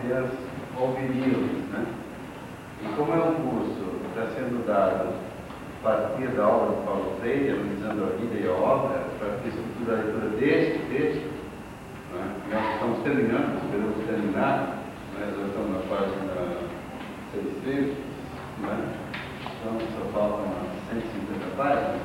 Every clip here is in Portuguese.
crianças ouviriam, né? E como é um curso que está sendo dado a partir da obra do Paulo Freire, analisando a vida e a obra, a partir da leitura deste texto, né? Nós estamos terminando, esperamos terminar, nós já estamos na página 600, né? Então só faltam umas 150 páginas.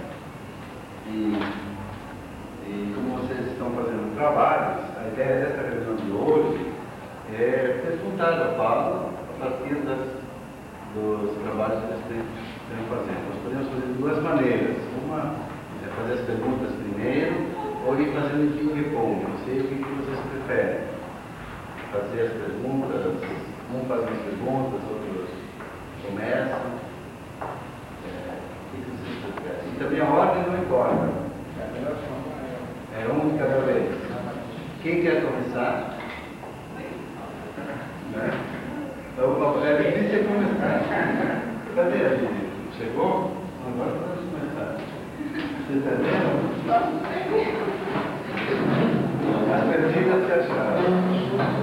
E como vocês estão fazendo trabalhos, a ideia desta reunião de hoje é perguntar a Paulo a partir dos trabalhos que eles estão fazendo. Nós podemos fazer de duas maneiras. Uma é fazer as perguntas primeiro, ou ir fazendo de responde. Não sei o que vocês preferem. Fazer as perguntas, um faz as perguntas, outros começam. O que vocês preferem? E também a ordem não importa. É um de cada vez. Quem quer começar? Né? Então, é difícil começar. Cadê a gente? Chegou? Agora podemos começar. Vocês entenderam? As perguntas se acharam.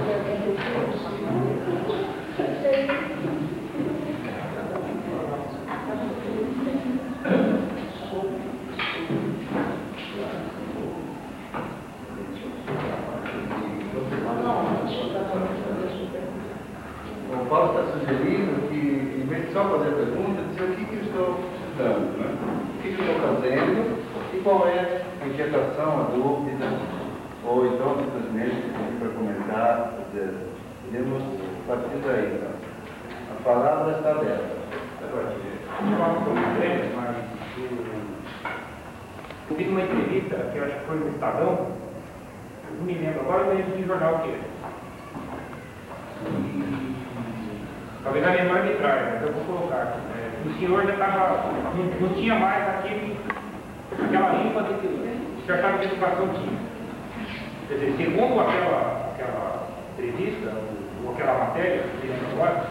O Paulo está sugerindo que, em vez de só fazer perguntas, dizer o que eu estou estudando, né? O que eu estou fazendo e qual é a inquietação, a dúvida, ou então simplesmente para comentar, podemos partir daí. Então. A palavra está aberta. Eu vi uma entrevista, que eu acho que foi no Estadão, eu não me lembro agora, eu lembro de jornal que é. Talvez a memória me traia, mas eu vou colocar. O senhor já estava, não tinha mais aquela ênfase que o secretário de Educação tinha. Quer dizer, segundo aquela entrevista, ou aquela matéria, que eu lembro agora,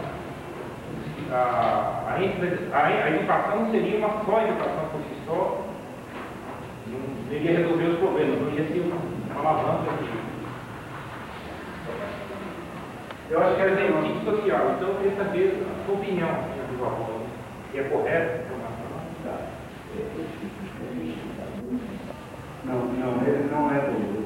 a educação não seria uma só educação por si só, não iria resolver os problemas, não ia ser uma alavanca de. Eu acho que era sentido social, então eu queria saber a sua opinião, se é correto. Não, ele não é dúvida.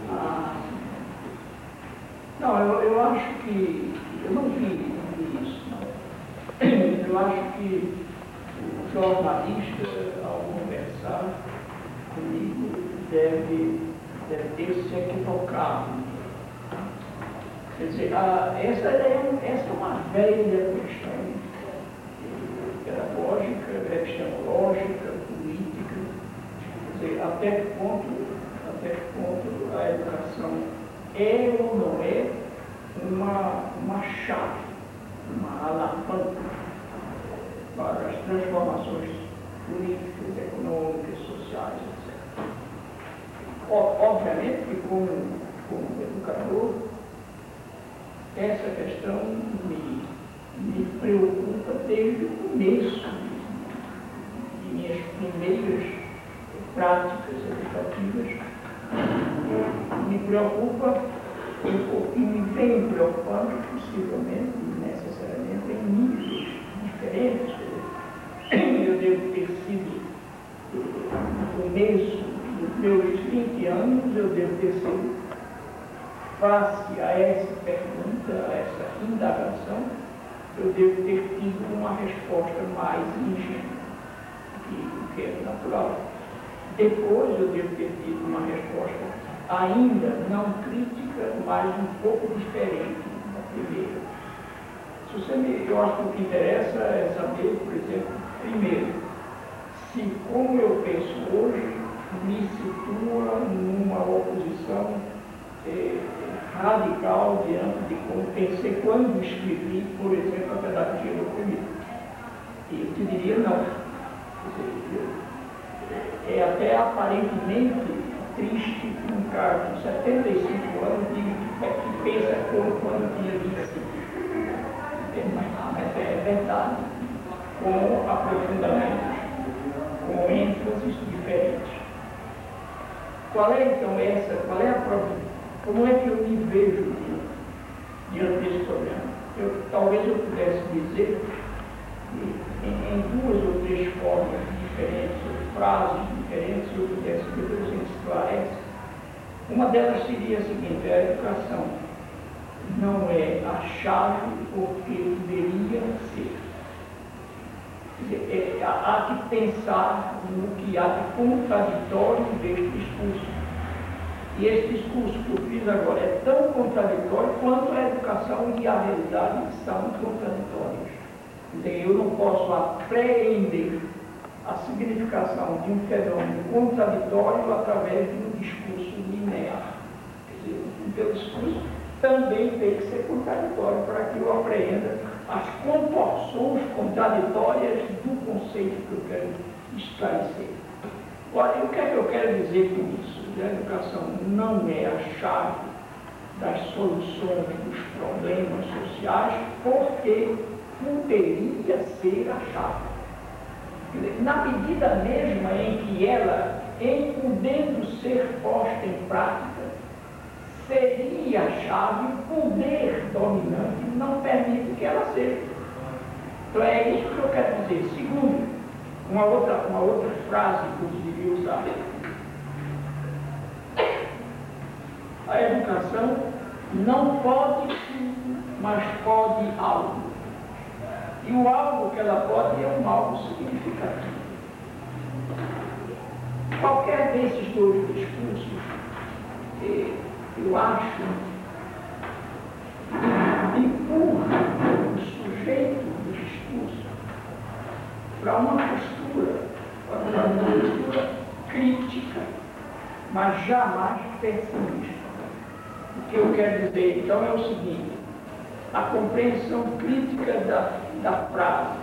Não, eu acho que, eu não vi isso, não. Eu acho que o jornalista, ao conversar comigo, deve ter se equivocado. Quer dizer, essa é uma velha questão pedagógica, epistemológica, política. Quer dizer, até que ponto a educação é ou não é uma chave, uma alavanca para as transformações políticas, econômicas, sociais, etc. Obviamente que como educador, essa questão me preocupa desde o começo de minhas primeiras práticas educativas. Me preocupa e me vem preocupando, possivelmente, necessariamente, em níveis diferentes. Eu devo ter sido, no começo dos meus 20 anos, eu devo ter sido, face a essa pergunta, a essa indagação, eu devo ter tido uma resposta mais ingênua do que é natural. Depois eu devo ter tido uma resposta ainda não crítica, mas um pouco diferente da primeira. Eu acho que o que interessa é saber, por exemplo, primeiro, se como eu penso hoje me situa numa oposição radical diante de como pensei quando escrevi, por exemplo, a pedagogia do oprimido. E eu te diria não. É até aparentemente triste que um cara com 75 anos diga que pensa como quando tinha 25. Mas é verdade, com aprofundamentos, com ênfases diferentes. Qual é então essa? Qual é a prova? Como é que eu me vejo diante desse problema? talvez eu pudesse dizer em duas ou três formas diferentes, ou frases diferentes, eu pudesse depois a gente esclarece. Uma delas seria a seguinte: a educação não é a chave porque deveria ser. Quer dizer, há que pensar no que há de contraditório deste discurso. E esse discurso que eu fiz agora é tão contraditório quanto a educação e a realidade são contraditórios. Quer dizer, eu não posso apreender a significação de um fenômeno contraditório através de um discurso linear. Quer dizer, o meu discurso também tem que ser contraditório para que eu apreenda as proporções contraditórias do conceito que eu quero esclarecer. Olha, o que é que eu quero dizer com isso? A educação não é a chave das soluções dos problemas sociais, porque poderia ser a chave. Na medida mesma em que ela, em podendo ser posta em prática, seria a chave, o poder dominante não permite que ela seja. Então é isso que eu quero dizer. Segundo, uma outra frase que eu deveria usar. A educação não pode tudo, mas pode algo. E o algo que ela pode é um algo significativo. Qualquer desses dois discursos, eu acho, empurra o sujeito do discurso para uma postura crítica, mas jamais pessimista. O que eu quero dizer, então, é o seguinte: a compreensão crítica da frase,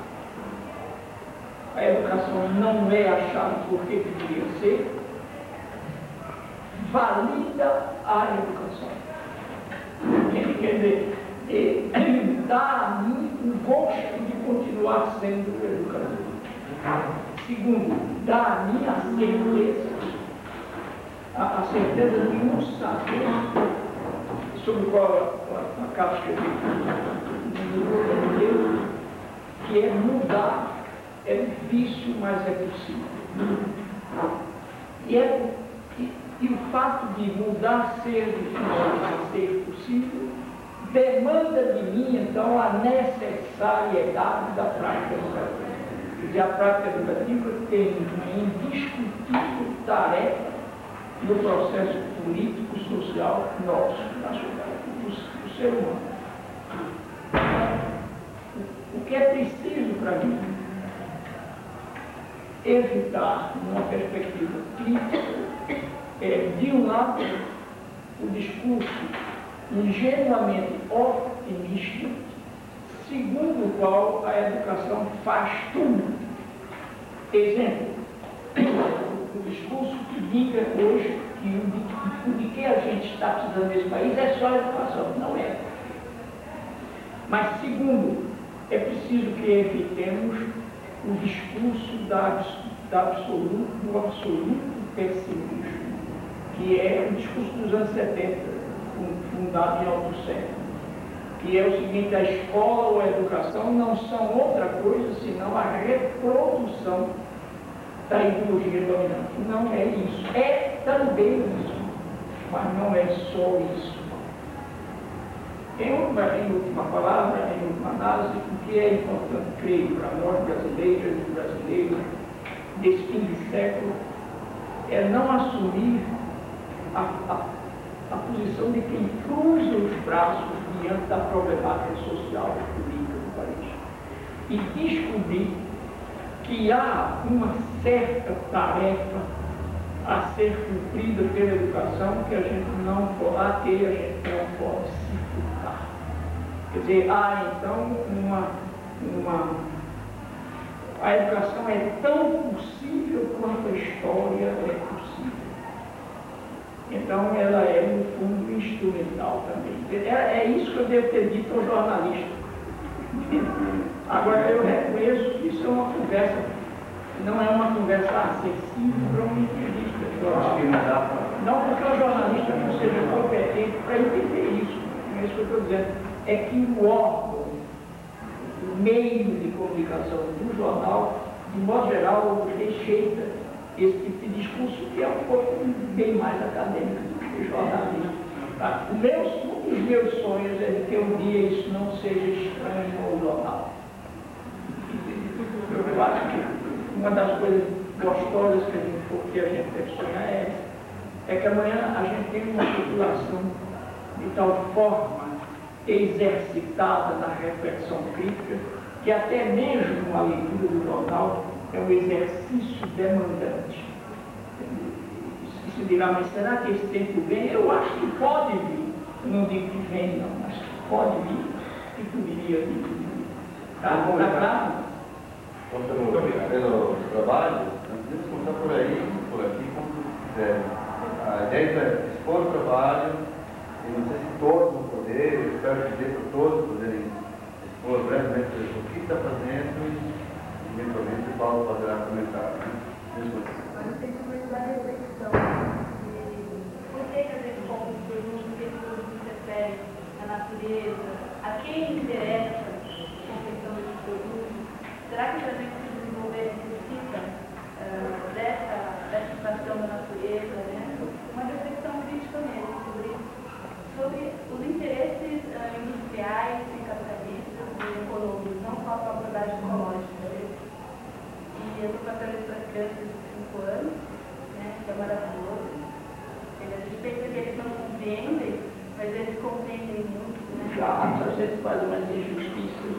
a educação não é a chave porque deveria ser, valida a educação. Quer dizer, dá a mim o gosto de continuar sendo educador. Segundo, dá a mim a certeza de um saber sobre o qual acabo de escrever no livro, que é mudar. É difícil, mas é possível. E o fato de mudar ser difícil, mas ser possível, demanda de mim, então, a necessariedade da prática educativa. Quer dizer, a prática educativa tem uma indiscutível tarefa no processo político, social nosso, nacional, do ser humano. O que é preciso para mim? Evitar, numa perspectiva crítica, de um lado, o discurso ingenuamente otimista, segundo o qual a educação faz tudo. Exemplo, o discurso que diga hoje que o de que a gente está precisando nesse país é só a educação. Não é. Mas, segundo, é preciso que evitemos o discurso do absoluto pessimismo, que é o discurso dos anos 70, fundado em Althusser, que é o seguinte: a escola ou a educação não são outra coisa senão a reprodução da ideologia dominante. Não é isso. É também isso, mas não é só isso. Em última palavra, em última análise, o que é importante, creio, para nós brasileiras e brasileiros desse fim de século é não assumir a posição de quem cruza os braços diante da problemática social e política do país e descobrir que há uma certa tarefa a ser cumprida pela educação que a gente não pode se furtar. Quer dizer, há então a educação é tão possível quanto a história é possível. Então ela é, no fundo, instrumental também. É isso que eu devo ter dito ao jornalista. Agora eu reconheço que isso é uma conversa, não é uma conversa acessível para uma entrevista. Não porque o jornalista não seja competente para entender isso. Não é isso que eu estou dizendo. É que o órgão meio de comunicação do jornal, de modo geral, rejeita esse tipo de discurso, que é um pouco bem mais acadêmico do que jornalismo. Tá? Um dos meus sonhos é de que um dia isso não seja estranho ao jornal. Eu acho que uma das coisas gostosas que a gente deve sonhar é que amanhã a gente tem uma população de tal forma exercitada na reflexão crítica, que até mesmo a leitura do jornal é um exercício demandante. E se dirá, mas será que esse tempo vem? Eu acho que pode vir. Eu não digo que vem, não, mas pode vir, que poderia vir. Tá claro? Pelo trabalho, nós podemos começar por aí, por aqui, como quiser. A ideia é expor o trabalho, e não sei se todos vão poder, eu espero dizer para todos poderem expor brevemente o que está fazendo e, eventualmente, o Paulo poderá comentar. Mas tem que começar a reflexão. Por que a gente compra os produtos, o que os produtos referem à natureza, a quem interessa a confecção desses produtos? Será que a gente se desenvolver necessita dessa situação da natureza, né? Uma reflexão crítica mesmo sobre os interesses industriais e capitalistas e econômicos, não só a propriedade ecológica. E eu estou tratando para crianças de 5 anos, né, que é maravilhoso. A gente pensa que eles não compreendem, mas eles compreendem muito. Né? Já, a gente faz umas injustiças.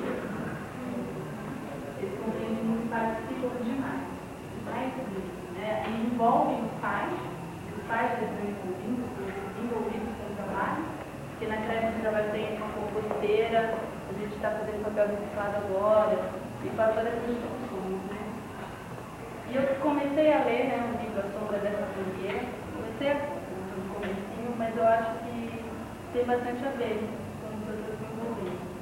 Eles compreendem muito, participam demais. Mais isso, né? E envolvem os pais estão envolvidos com o trabalho, porque na creche já vai ter uma composteira, a gente está fazendo papel reciclado agora, e faz todas essas discussões, né? E eu comecei a ler, né, um livro A Sombra dessa Mangueira, comecei no comecinho, mas eu acho que tem bastante a ver com o que eu estou desenvolvendo.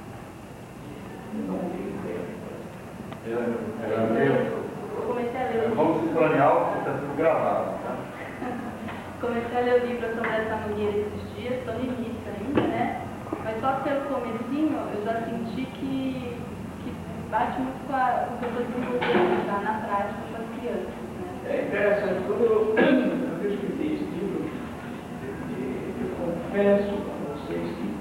Eu comecei a ler o livro. Vamos sincronizar, porque está tudo gravado, tá? Comecei a ler o livro sobre essa mangueira esses dias, estou no início ainda, né? Mas só pelo comecinho eu já senti que bate muito com o que eu estou desenvolvendo já na prática com as crianças, né? É interessante, quando eu escrevi esse livro, eu confesso a vocês que,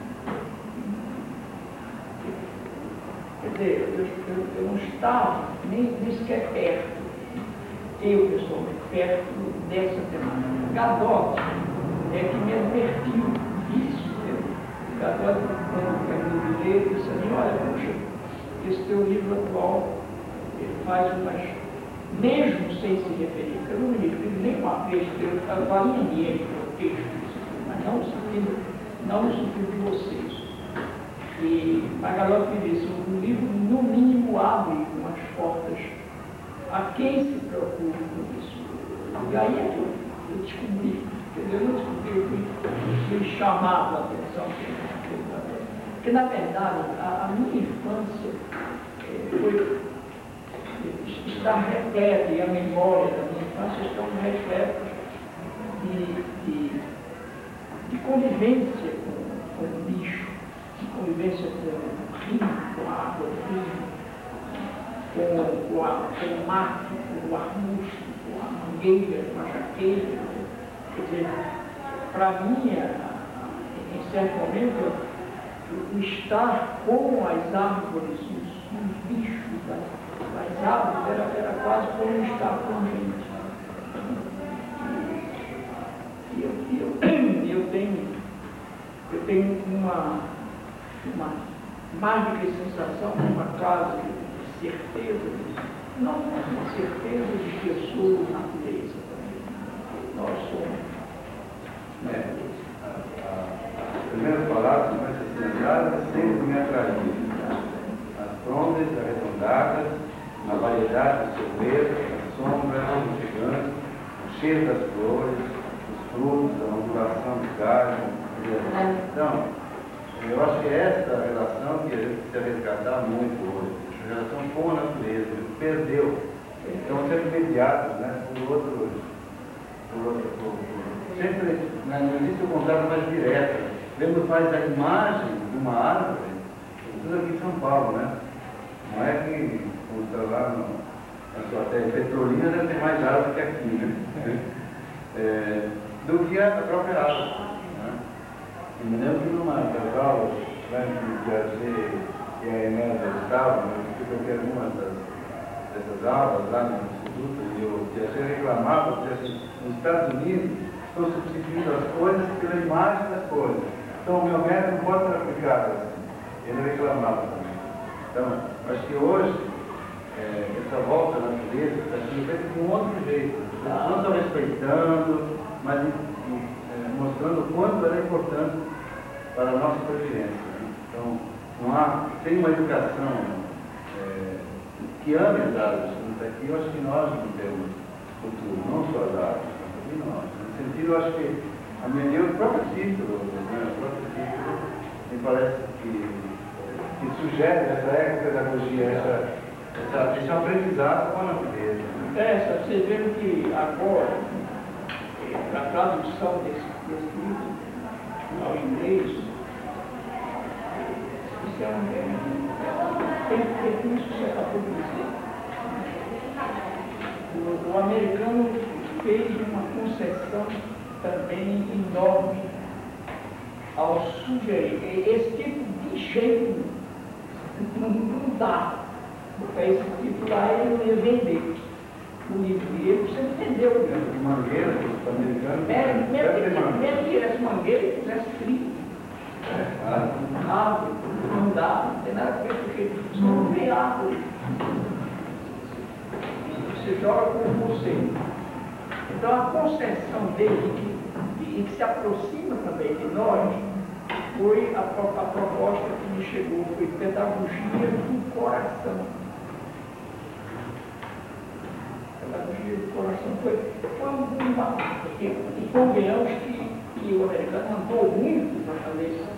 quer dizer, eu não estava nem sequer perto, eu pessoalmente, perto dessa temática. Gadot é que me advertiu disso. Gadot, quando eu li, disse a mim, olha, puxa, esse teu livro atual, ele faz umas, mesmo sem se referir, eu não me refiro nenhuma vez, eu avaliei o texto, mas não no sentido de vocês. E Gadot me disse, o livro, no mínimo, abre umas portas a quem se preocupa com isso. E aí é que eu descobri, quer dizer, eu não descobri, eu fui chamado a atenção. Porque, na verdade, a minha infância está repleta, e a memória da minha infância estão repletas de convivência com o bicho, de convivência com o rio, com a água do rio, com o mato, com o arbusto, com a mangueira, com a jaqueira. Quer dizer, para mim, em certo momento, o estar com as árvores, os bichos das árvores, era quase como estar com a gente. E eu tenho uma mágica sensação de uma casa de certeza, não uma certeza de que eu sou natureza também. Nós somos. As primeiras palavras que vai ser lembradas sempre me atraíram. As frondas arredondadas, na variedade do seu verde, a sombra aconchegante, o cheiro das flores, os frutos, a ondulação do galho. Então, eu acho que essa relação que a gente precisa resgatar muito hoje, a relação com a natureza, perdeu. Então, sempre mediados, né, sempre não existe o contato mais direto. Vemos mais a imagem de uma árvore, tudo aqui em São Paulo, né? Não é que está lá na sua terra Petrolina deve ter mais água que aqui, né? Do que a própria água. Né? Eu me lembro que numa das aulas, né, que o Piaget e a Enélia estavam, eu fiquei algumas dessas aulas lá no Instituto, e o Piaget reclamava, porque assim, nos Estados Unidos estão substituindo as coisas pela imagem das coisas. Então o meu método não pode ser aplicado assim. Ele reclamava também. Então, acho que hoje, essa volta à natureza está sendo feita de um outro jeito. Não só respeitando, mas mostrando o quanto ela é importante para a nossa sobrevivência. Né? Então, sem uma educação que ame as árvores, aqui eu acho que nós não temos futuro, não só as árvores, mas também nós. Nesse sentido, eu acho que o próprio título, me parece que sugere essa ecopedagogia, esse aprendizado com a natureza. Vocês viram que agora, a tradução desse livro ao inglês, tem isso que você acabou de dizer. O americano fez uma concessão também enorme ao sugerir. Esse tipo de jeito não dá. Porque esse tipo lá ele não ia vender o livro dele, você entendeu? De mangueira, os americanos. Mesmo que tivesse mangueira e fizesse frio. Água, não dá, não tem nada a ver, porque você não vê água. Você joga com você. Então a concessão dele, que se aproxima também de nós, foi a proposta que me chegou, foi pedagogia do coração. Pedagogia do coração foi uma. E convenhamos que o americano andou muito para fazer isso.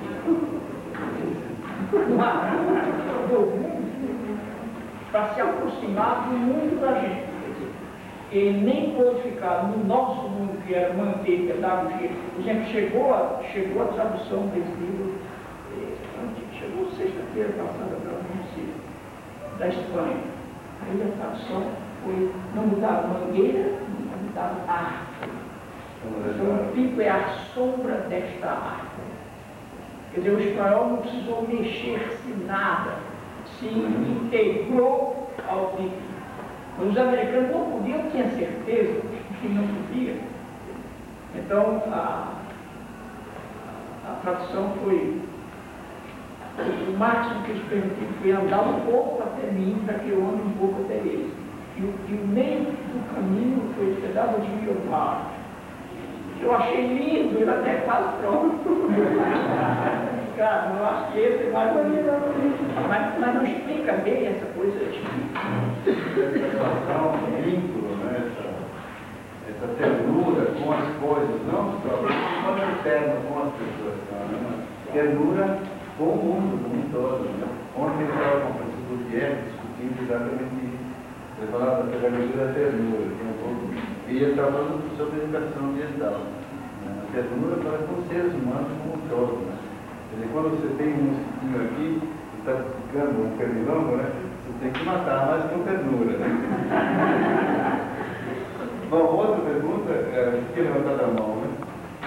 Andou muito para se aproximar do mundo da gente. Ele nem pôde ficar no nosso mundo, que era manter pedagogia. Por exemplo, chegou a tradução desse livro, chegou sexta-feira passada pela Município da Espanha. Aí a tradução foi não mudar mangueira, não mudar árvore. Então, o pico é a sombra desta árvore. Quer dizer, o espanhol não precisou mexer-se nada, se integrou ao pico. Os americanos não podiam, tinha certeza que não podia. Então, a tradução foi o máximo que eles permitiram foi andar um pouco até mim, para que eu ande um pouco até eles. E o meio do caminho foi pedagogia do mar. Eu achei lindo, ele até quase pronto. Cara, eu acho que esse é mais bonito. Mas não explica bem essa coisa. Vínculo, né? Essa ternura com as coisas, não só externo com as pessoas, né? Ternura com o mundo todo. Né? Ontem eu estava com o professor Guilherme discutindo exatamente isso. Ele falava da pedagogia da ternura, e ele estava falando sobre educação ambiental. Né? A ternura para com os seres humanos como um todo. Né? Quer dizer, quando você tem um mosquitinho aqui, está ficando um pernilongo, né? Você tem que matar, mas com ternura. Né? Bom, outra pergunta, que levantar a mão, né?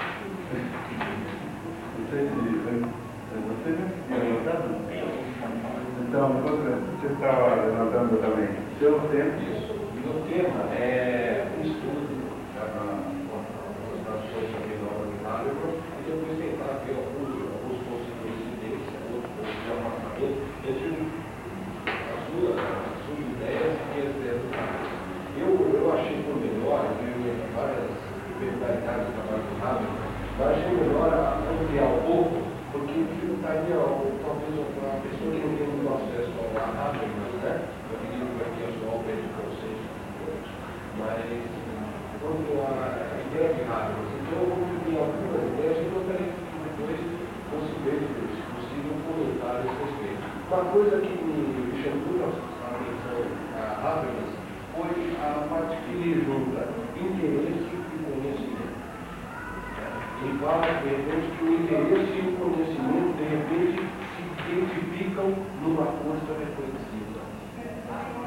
Não sei se você tinha levantado? Então, você estava levantando também. Seu tempo? Isso. Meu tema é o estudo das traduções sobre a obra de Habermas e depois tentar ver alguns conceitos deles, outros pontos de afastamento entre as suas ideias e as ideias do Habermas. Eu achei por melhor, vi várias peculiaridades do trabalho do Habermas, mas achei melhor ampliar um pouco, porque estaria talvez uma pessoa que não tem muito acesso ao Habermas, né? Eu diria que aqui é só o meio de conceito, mas quanto à ideia de Habermas, então eu vou pedir algumas ideias e gostaria que depois fosse se possível comentar a esse respeito. Uma coisa que me chamou a atenção a Habermas foi a parte que ele junta interesse e conhecimento. Ele fala, de repente, que o interesse e o conhecimento, de repente, se identificam numa força reflexiva.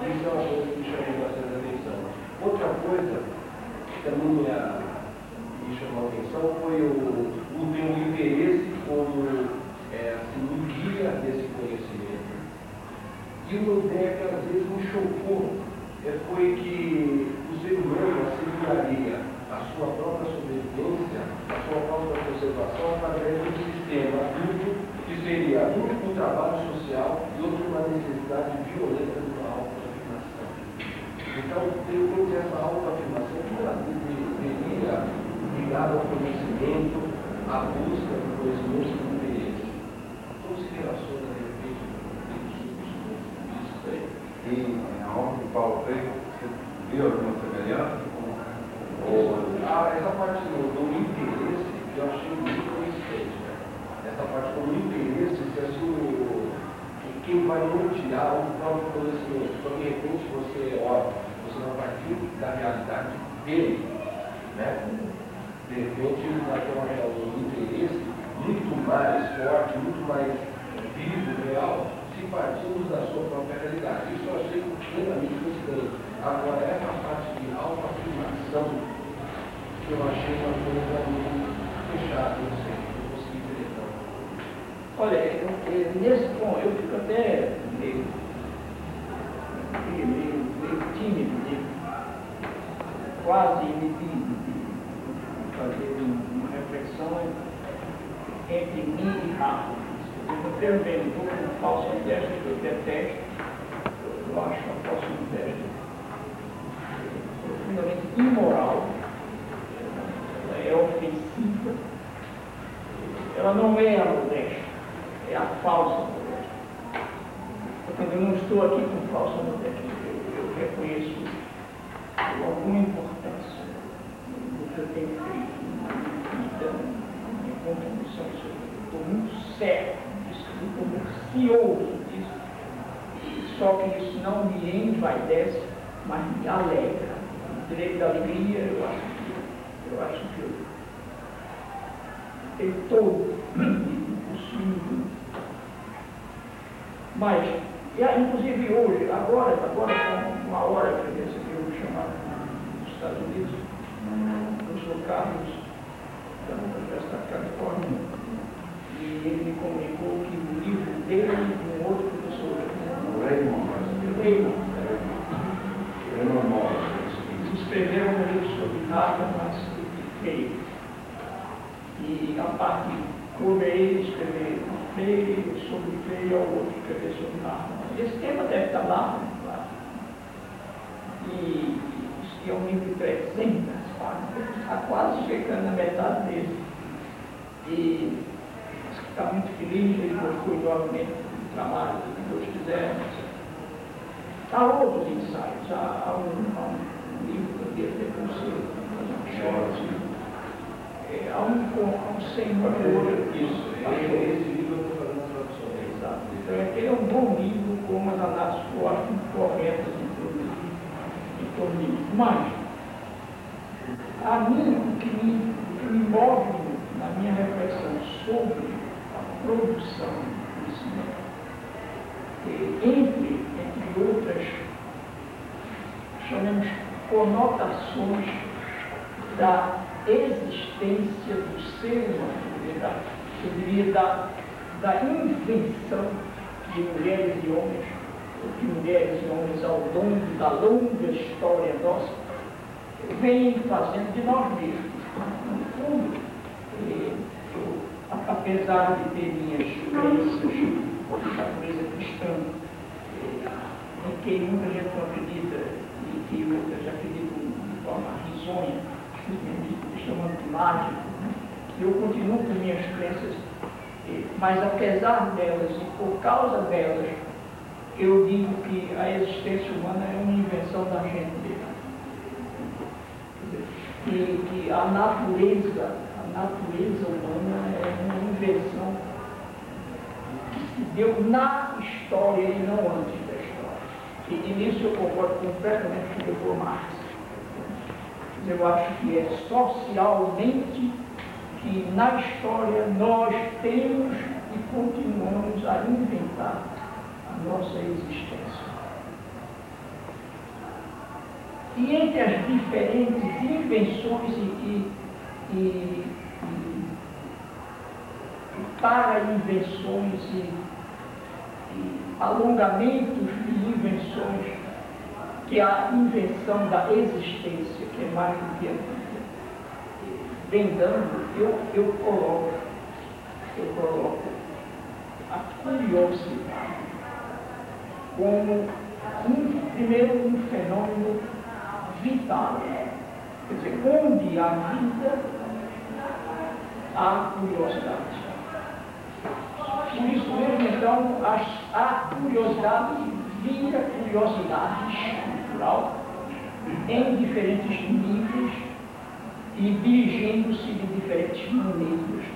Isso é uma coisa que me chamou bastante atenção. Outra coisa que também me chamou a atenção foi o teu interesse como assim, um guia desse conhecimento. E uma ideia que às vezes me chocou foi que o ser humano asseguraria a sua própria sobrevivência, a sua própria conservação através de um sistema único que seria um trabalho social e outro uma necessidade violenta de uma autoafirmação. Então, depois dessa autoafirmação, ela deveria ligada ao conhecimento, à busca do conhecimento e do interesse. Como se relaciona de repente com isso aí? E aonde Paulo fez, você viu alguma semelhança? Essa parte do interesse eu achei muito consistente. Né? Essa parte do interesse, se assim, quem vai nortear o próprio conhecimento. Então, de repente, você vai partir da realidade dele. Né? De repente, vai ter um interesse muito mais forte, muito mais vivo, real, se partimos da sua própria realidade. Isso eu achei plenamente consistente. Agora, essa parte de autoafirmação, eu achei uma coisa muito fechada, não sei, não consegui entender. Olha, nesse ponto, eu fico até meio tímido, quase inibido de fazer uma reflexão entre mim e Rafa. Eu também estou com uma falsa modéstia que eu detesto, eu acho uma falsa modéstia profundamente imoral, ela é ofensiva, ela não é a modéstia, é a falsa modéstia. Portanto, eu não estou aqui com falsa modéstia, eu reconheço alguma importância do que eu tenho feito na minha vida, na minha contribuição social. Estou muito certo disso, estou muito cioso disso, e só que isso não me envaidece, mas me alegra. O direito da alegria, eu acho que eu estou possuindo. Mas, inclusive hoje, agora com uma hora que eu recebi um chamado dos Estados Unidos, o professor Carlos, da Universidade da Califórnia, e ele me comunicou que o livro dele e de um outro professor, Raymond, escreveram um livro sobre Harvard, mas Freire. E a parte sobre ele escrever Freire, sobre Freire, ao outro escrever sobre Harvard. Esse tema deve estar lá, claro. E é um livro de 300 páginas, está quase chegando na metade dele. E está muito feliz, ele gostou enormemente do trabalho, que Deus quiser. Há outros ensaios, há um livro que eu devia ter conselho, há um senhor. Isso, esse livro eu estou fazendo a tradução. Exato. Então, ele é um bom livro com umas análises que eu acho muito corretas em torno disso. Mas, a mim, o que me move na minha reflexão sobre a produção do conhecimento, entre outras, chamemos conotações da existência do ser humano, eu diria da invenção de mulheres e homens, de mulheres e homens ao longo da longa história nossa, vem fazendo de nós mesmos. No fundo, apesar de ter minhas crenças de natureza cristã, em que muita gente não acredita e que outras acreditam de forma risonha, chamando de mágico, eu continuo com minhas crenças, mas apesar delas e por causa delas, eu digo que a existência humana é uma invenção da gente mesmo. Que a natureza humana é uma invenção que se deu na história e não antes da história. E nisso eu concordo completamente com o Dr. Marx. Eu acho que é socialmente que na história nós temos e continuamos a inventar a nossa existência. E entre as diferentes invenções e para-invenções e alongamentos de invenções, que é a invenção da existência, que é mais do que a vida, vem dando, eu coloco a curiosidade como, primeiro, um fenômeno vital. Quer dizer, onde há vida, há curiosidade. Por isso mesmo, então, a curiosidade vira curiosidade cultural em diferentes níveis e dirigindo-se de diferentes maneiras.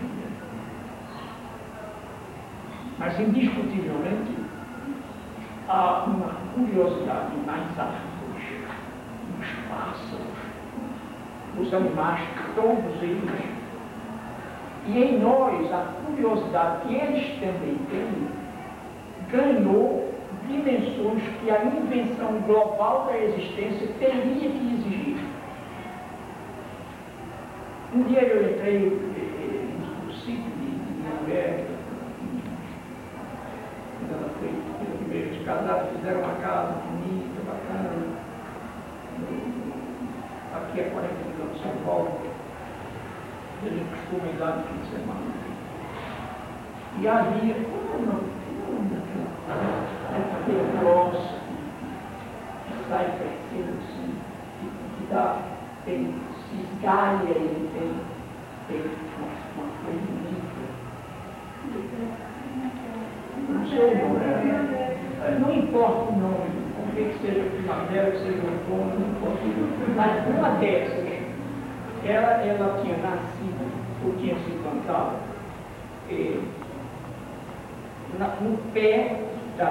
Mas, indiscutivelmente, há uma curiosidade nas árvores, nos pássaros, nos animais, todos eles. E em nós, a curiosidade que eles também têm, ganhou dimensões que a invenção global da existência teria que exigir. Um dia eu entrei no sítio de minha mulher, quando ela foi pela primeira de casar, fizeram uma casa bonita, bacana, aqui a 40 quilômetros de São Paulo. A gente costuma ir lá no fim de semana. E havia aquele grosso que sai crescendo assim, tem cisgalha e tem uma coisa bonita. Não sei, não importa o nome, o que seja primavera, que seja outono, não importa. Mas uma dessas, ela tinha nascido, ou tinha se plantado, no pé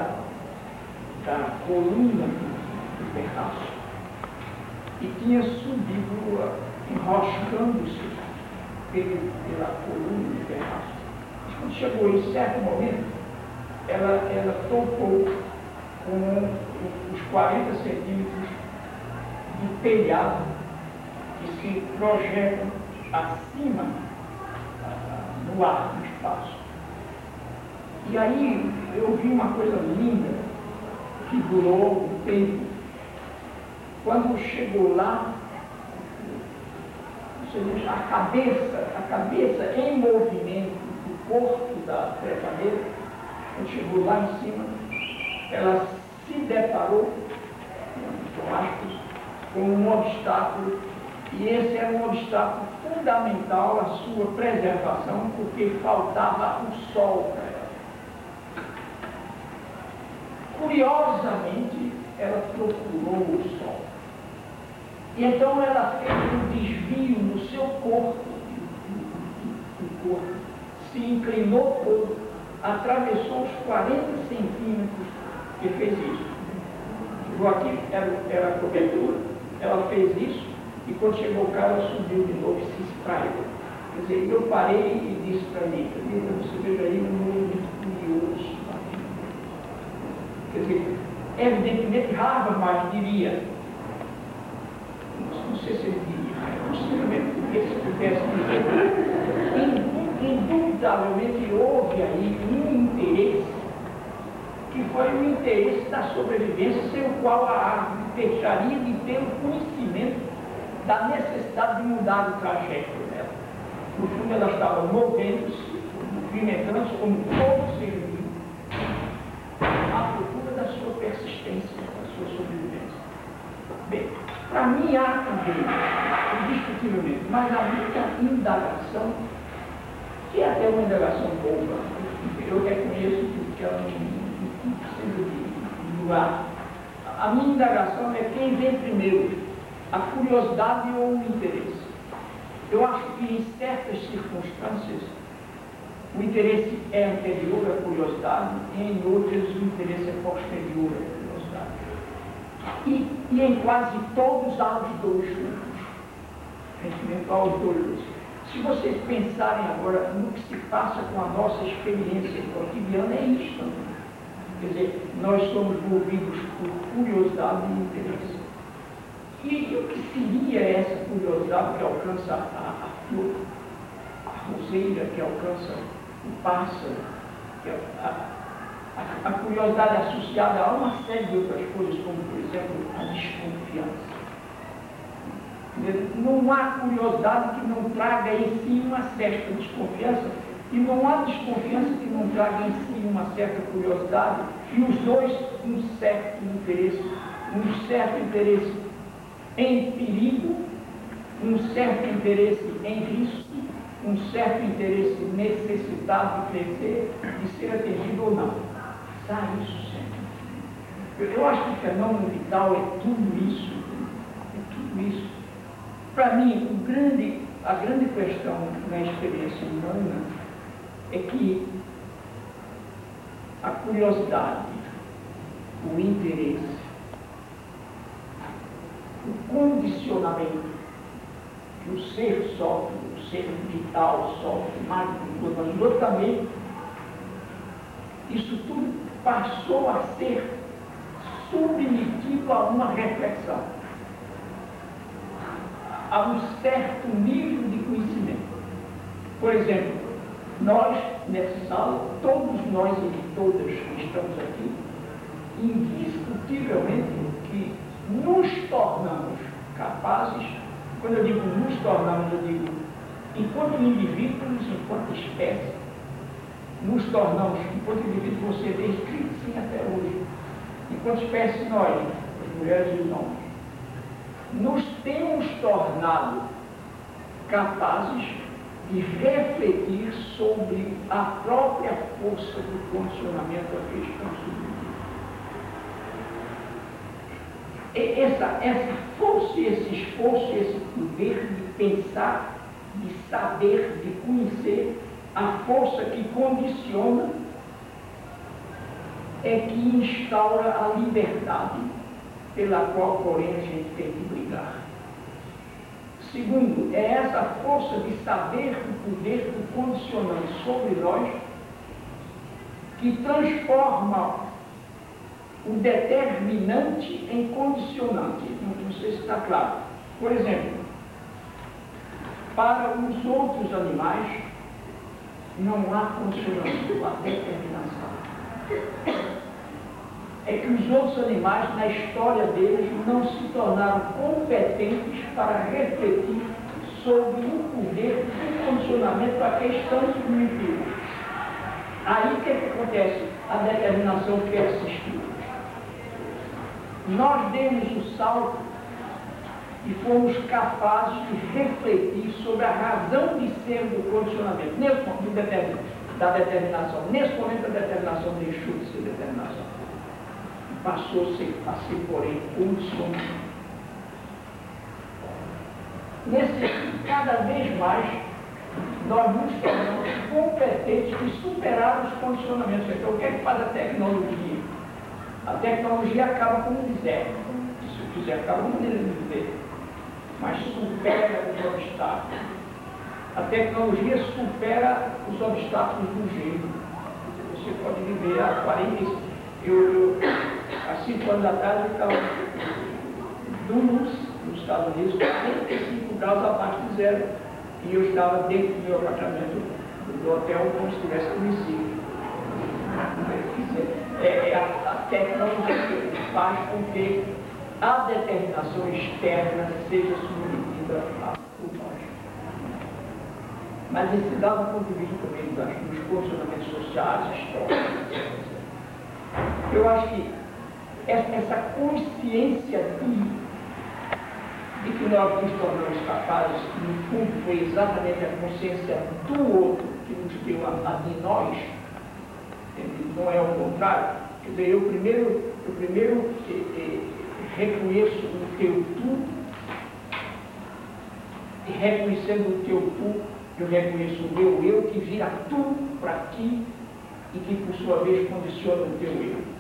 da coluna do terraço, e tinha subido, enroscando-se pela coluna do terraço. Mas quando chegou em certo momento, ela topou com os 40 centímetros de telhado que se projetam acima no ar, no espaço. E aí eu vi uma coisa linda que durou um tempo. Quando chegou lá, a cabeça em movimento do corpo da trepadeira, quando chegou lá em cima, ela se deparou, com aspas, com um obstáculo. E esse era um obstáculo fundamental à sua preservação, porque faltava o sol para ela. Curiosamente, ela procurou o sol. E então ela fez um desvio no seu corpo, o corpo se inclinou todo, atravessou os 40 centímetros e fez isso. Chegou aqui, era a cobertura, ela fez isso, e quando chegou o cara, ela subiu de novo e se espraiou. Quer dizer, eu parei e disse para mim, você veja aí um movimento curioso. Quer dizer, evidentemente, Habermas diria, não sei se ele diria, possivelmente, porque se pudesse dizer, indubitavelmente houve aí um interesse, que foi o interesse da sobrevivência, sem o qual a árvore deixaria de ter o conhecimento da necessidade de mudar o trajeto dela. No fundo, ela estava movendo-se, movimentando-se como todo ser vivo, à procura da sua persistência, da sua sobrevivência. Bem, para mim há também, indiscutivelmente, mas a minha indagação, que é até uma indagação boba, eu reconheço que ela não precisa de lugar. A minha indagação é quem vem primeiro, a curiosidade ou o interesse. Eu acho que em certas circunstâncias o interesse é anterior à curiosidade e em outras o interesse é posterior à curiosidade. E em quase todos há os dois juntos. Há os dois. Se vocês pensarem agora no que se passa com a nossa experiência cotidiana, é isso também. Quer dizer, nós somos movidos por curiosidade e interesse. E o que seria essa curiosidade que alcança a flor, a roseira, que alcança o pássaro, que a curiosidade associada a uma série de outras coisas, como, por exemplo, a desconfiança. Não há curiosidade que não traga em si uma certa desconfiança, e não há desconfiança que não traga em si uma certa curiosidade, e os dois um certo interesse em perigo, um certo interesse em risco, um certo interesse necessitado de crescer, de ser atendido ou não. Está isso sempre. Eu acho que o fenômeno vital é tudo isso. É tudo isso. Para mim, a grande questão na experiência humana é que a curiosidade, o interesse, o condicionamento que o ser sofre, o ser vital sofre, mais do que mas o outro também, isso tudo passou a ser submetido a uma reflexão, a um certo nível de conhecimento. Por exemplo, nós, nessa sala, todos nós e todas que estamos aqui, indiscutivelmente que nos tornamos capazes, quando eu digo nos tornamos, eu digo enquanto indivíduos, enquanto espécie, nos tornamos, enquanto indivíduos, você vê escrito sim até hoje, enquanto espécie nós, as mulheres e os homens, nos temos tornado capazes de refletir sobre a própria força do condicionamento a que estamos submetidos. Essa força, esse esforço, esse poder de pensar, de saber, de conhecer, a força que condiciona é que instaura a liberdade pela qual, porém, a gente tem que brigar. Segundo, é essa força de saber do poder do condicionante sobre nós que transforma o determinante em condicionante. Não sei se está claro. Por exemplo, para os outros animais não há condicionamento, há determinação. É que os outros animais, na história deles, não se tornaram competentes para refletir sobre o poder do condicionamento a que estão submetidos. Aí o que acontece? A determinação que é assistida. Nós demos o salto e fomos capazes de refletir sobre a razão de ser do condicionamento, nesse momento da determinação. Nesse momento a determinação deixou de ser determinação. Passou a ser, porém, condicionamento. Cada vez mais, nós nos tornamos competentes de superar os condicionamentos. Então, o que é que faz a tecnologia? A tecnologia acaba como quiser. Se quiser, acaba como dizer. Mas supera os obstáculos. A tecnologia supera os obstáculos do gênero. Você pode viver há 45. Há 5 anos atrás, eu estava nos Estados Unidos, 45 graus abaixo de zero. E eu estava dentro do meu apartamento, do hotel, como se estivesse no Recife. A tecnologia faz com que a determinação externa seja submetida por nós. Mas esse dá um ponto de vista também dos condicionamentos sociais, históricos. Eu acho que essa consciência de que nós nos tornamos capazes, no fundo, foi exatamente a consciência do outro que nos deu a de nós, não é o contrário. Quer dizer, eu primeiro reconheço o teu tu, e reconhecendo o teu tu, eu reconheço o meu eu, que vira tu para ti, e que, por sua vez, condiciona o teu eu.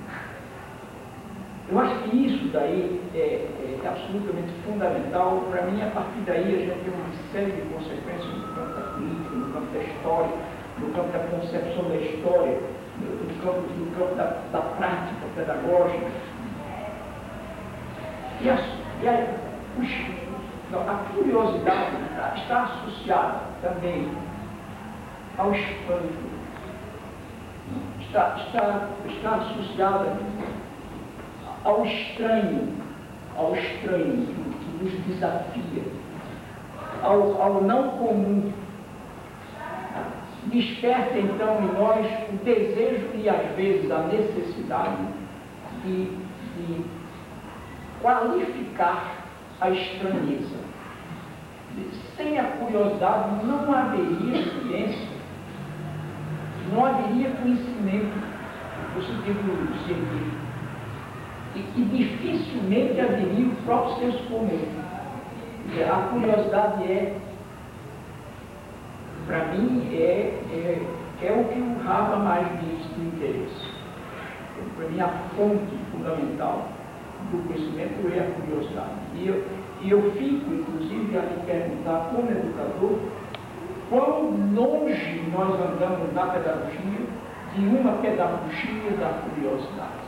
Eu acho que isso daí é absolutamente fundamental. Para mim, a partir daí, a gente tem uma série de consequências no campo da política, no campo da história, no campo da concepção da história, no campo da prática pedagógica. E aí, a curiosidade está associada também ao espanto, está associada ao estranho que nos desafia, ao não comum. Desperta então em nós o desejo e às vezes a necessidade de qualificar a estranheza. Sem a curiosidade não haveria ciência, não haveria conhecimento no sentido científico. E dificilmente haveria o próprio senso comum. A curiosidade para mim, é o que o Rava mais diz do interesse. Para mim, a fonte fundamental do conhecimento é a curiosidade. E eu fico, inclusive, a me perguntar, como educador, quão longe nós andamos na pedagogia de uma pedagogia da curiosidade.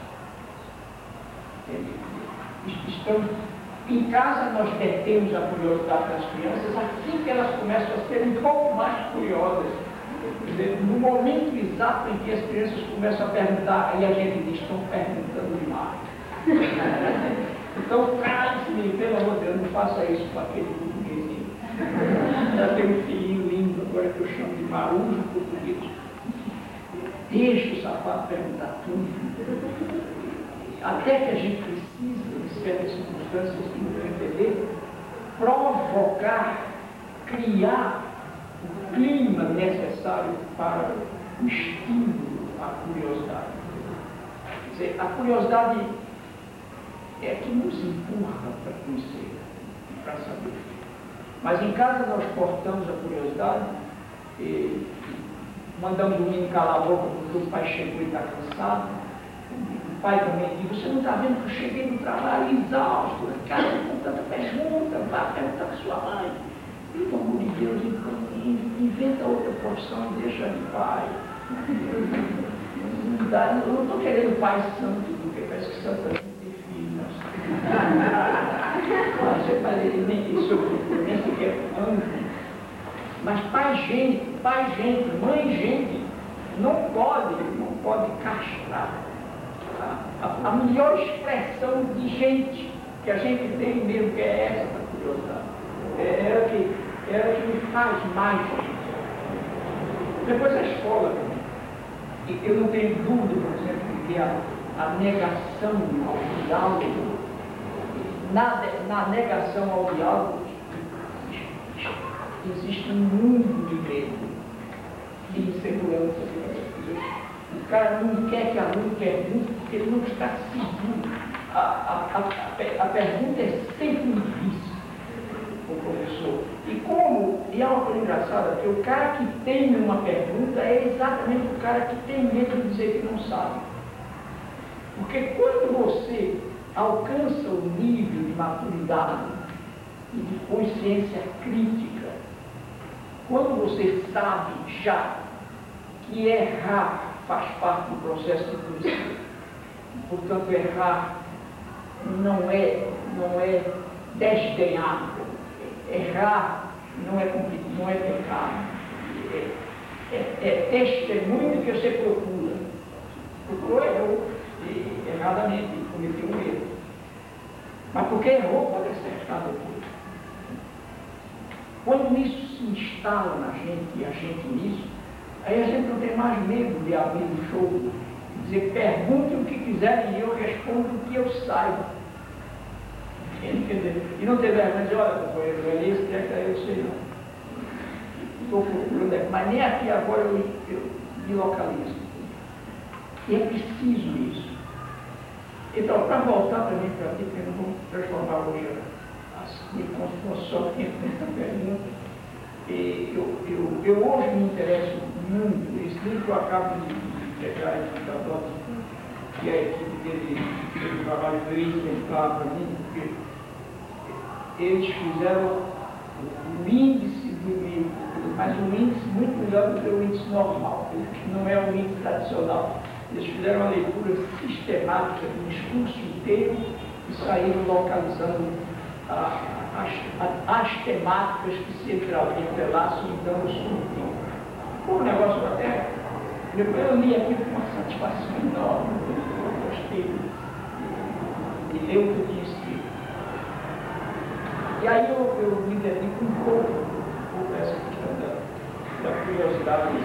Estamos, em casa, nós detemos a curiosidade das crianças assim que elas começam a ser um pouco mais curiosas. No momento exato em que as crianças começam a perguntar, aí a gente diz, estão perguntando demais. Então, cale-se, pelo amor de Deus, não faça isso com aquele portuguesinho. Já tem um filhinho lindo agora que eu chamo de Marujo português. Deixa o sapato perguntar tudo. Até que a gente precisa, em certas circunstâncias, no entender, provocar, criar o clima necessário para o estímulo à curiosidade. Quer dizer, a curiosidade é que nos empurra para conhecer, para saber. Mas em casa nós cortamos a curiosidade, e mandamos o menino calar a boca porque o pai chegou e está cansado. O pai também diz, você não está vendo que eu cheguei no trabalho exausto, cara, com tanta pergunta, vá perguntar para sua mãe. Pelo amor de Deus, inventa outra profissão e deixa de pai. Eu não estou querendo pai santo, porque parece que santo não tem filho. Você faz ele nem isso, nem sequer anjo. Mas pai gente, mãe gente, não pode castrar. A melhor expressão de gente que a gente tem mesmo, que é essa da curiosidade. É a que me faz mais gente. Depois a escola também. E eu não tenho dúvida, por exemplo, de que a negação ao diálogo, na negação ao diálogo, existe um mundo de medo, de insegurança. O cara não quer que a aluno pergunte, porque ele não está seguro. A pergunta é sempre difícil para o professor. E é uma coisa engraçada, que o cara que tem uma pergunta é exatamente o cara que tem medo de dizer que não sabe. Porque quando você alcança o nível de maturidade e de consciência crítica, quando você sabe já que errar faz parte do processo de conhecimento, portanto errar não é desdenhado, errar não é pecado, é testemunho que você procurou errou, e erradamente cometeu um erro, mas porque errou pode acertar depois. Quando isso se instala na gente e a gente nisso, aí a gente não tem mais medo de abrir o jogo, de dizer, pergunte o que quiserem e eu respondo o que eu saiba. E não ter vergonha de dizer, olha, companheiro, não é isso que eu sei não. Estou procurando, mas nem aqui agora eu me localizo. E é preciso isso. Então, para voltar também para ti, porque eu não vou transformar hoje a minha construção nessa pergunta, eu hoje me interesso muito, esse livro que eu acabo de pegar aqui da Dota, que a equipe dele fez um trabalho bem exemplar para mim, porque eles fizeram o índice do livro, mas um índice muito melhor do que o índice normal, que não é um índice tradicional. Eles fizeram uma leitura sistemática do discurso inteiro e saíram localizando as temáticas que se entrelaçam e dão sentido. Foi um negócio até, eu li aqui com uma satisfação enorme, eu gostei de ler o que eu tinha escrito. E aí eu me dedico um pouco a essa questão da curiosidade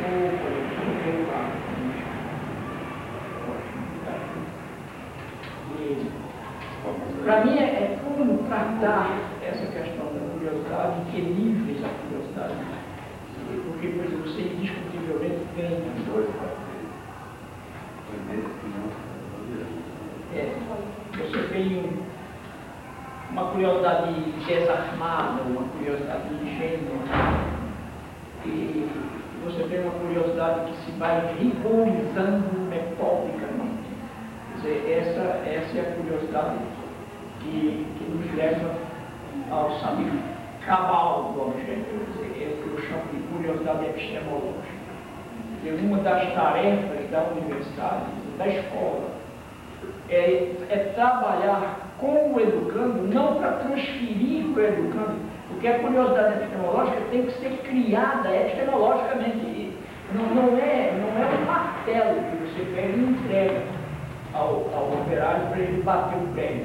para mim é como tratar essa questão da curiosidade, em que níveis a curiosidade, porque, por exemplo, você indiscutivelmente tem dois você tem uma curiosidade desarmada, uma curiosidade ingênua, e você tem uma curiosidade que se vai rigorizando metodicamente. Quer dizer, essa é a curiosidade que nos leva ao saber cabal do objeto, quer dizer, é o que eu chamo de curiosidade epistemológica. E uma das tarefas da universidade, da escola, é trabalhar com o educando, não para transferir o educando, porque a curiosidade epistemológica tem que ser criada epistemologicamente. Não é um martelo que você pega e entrega ao operário para ele bater o prego.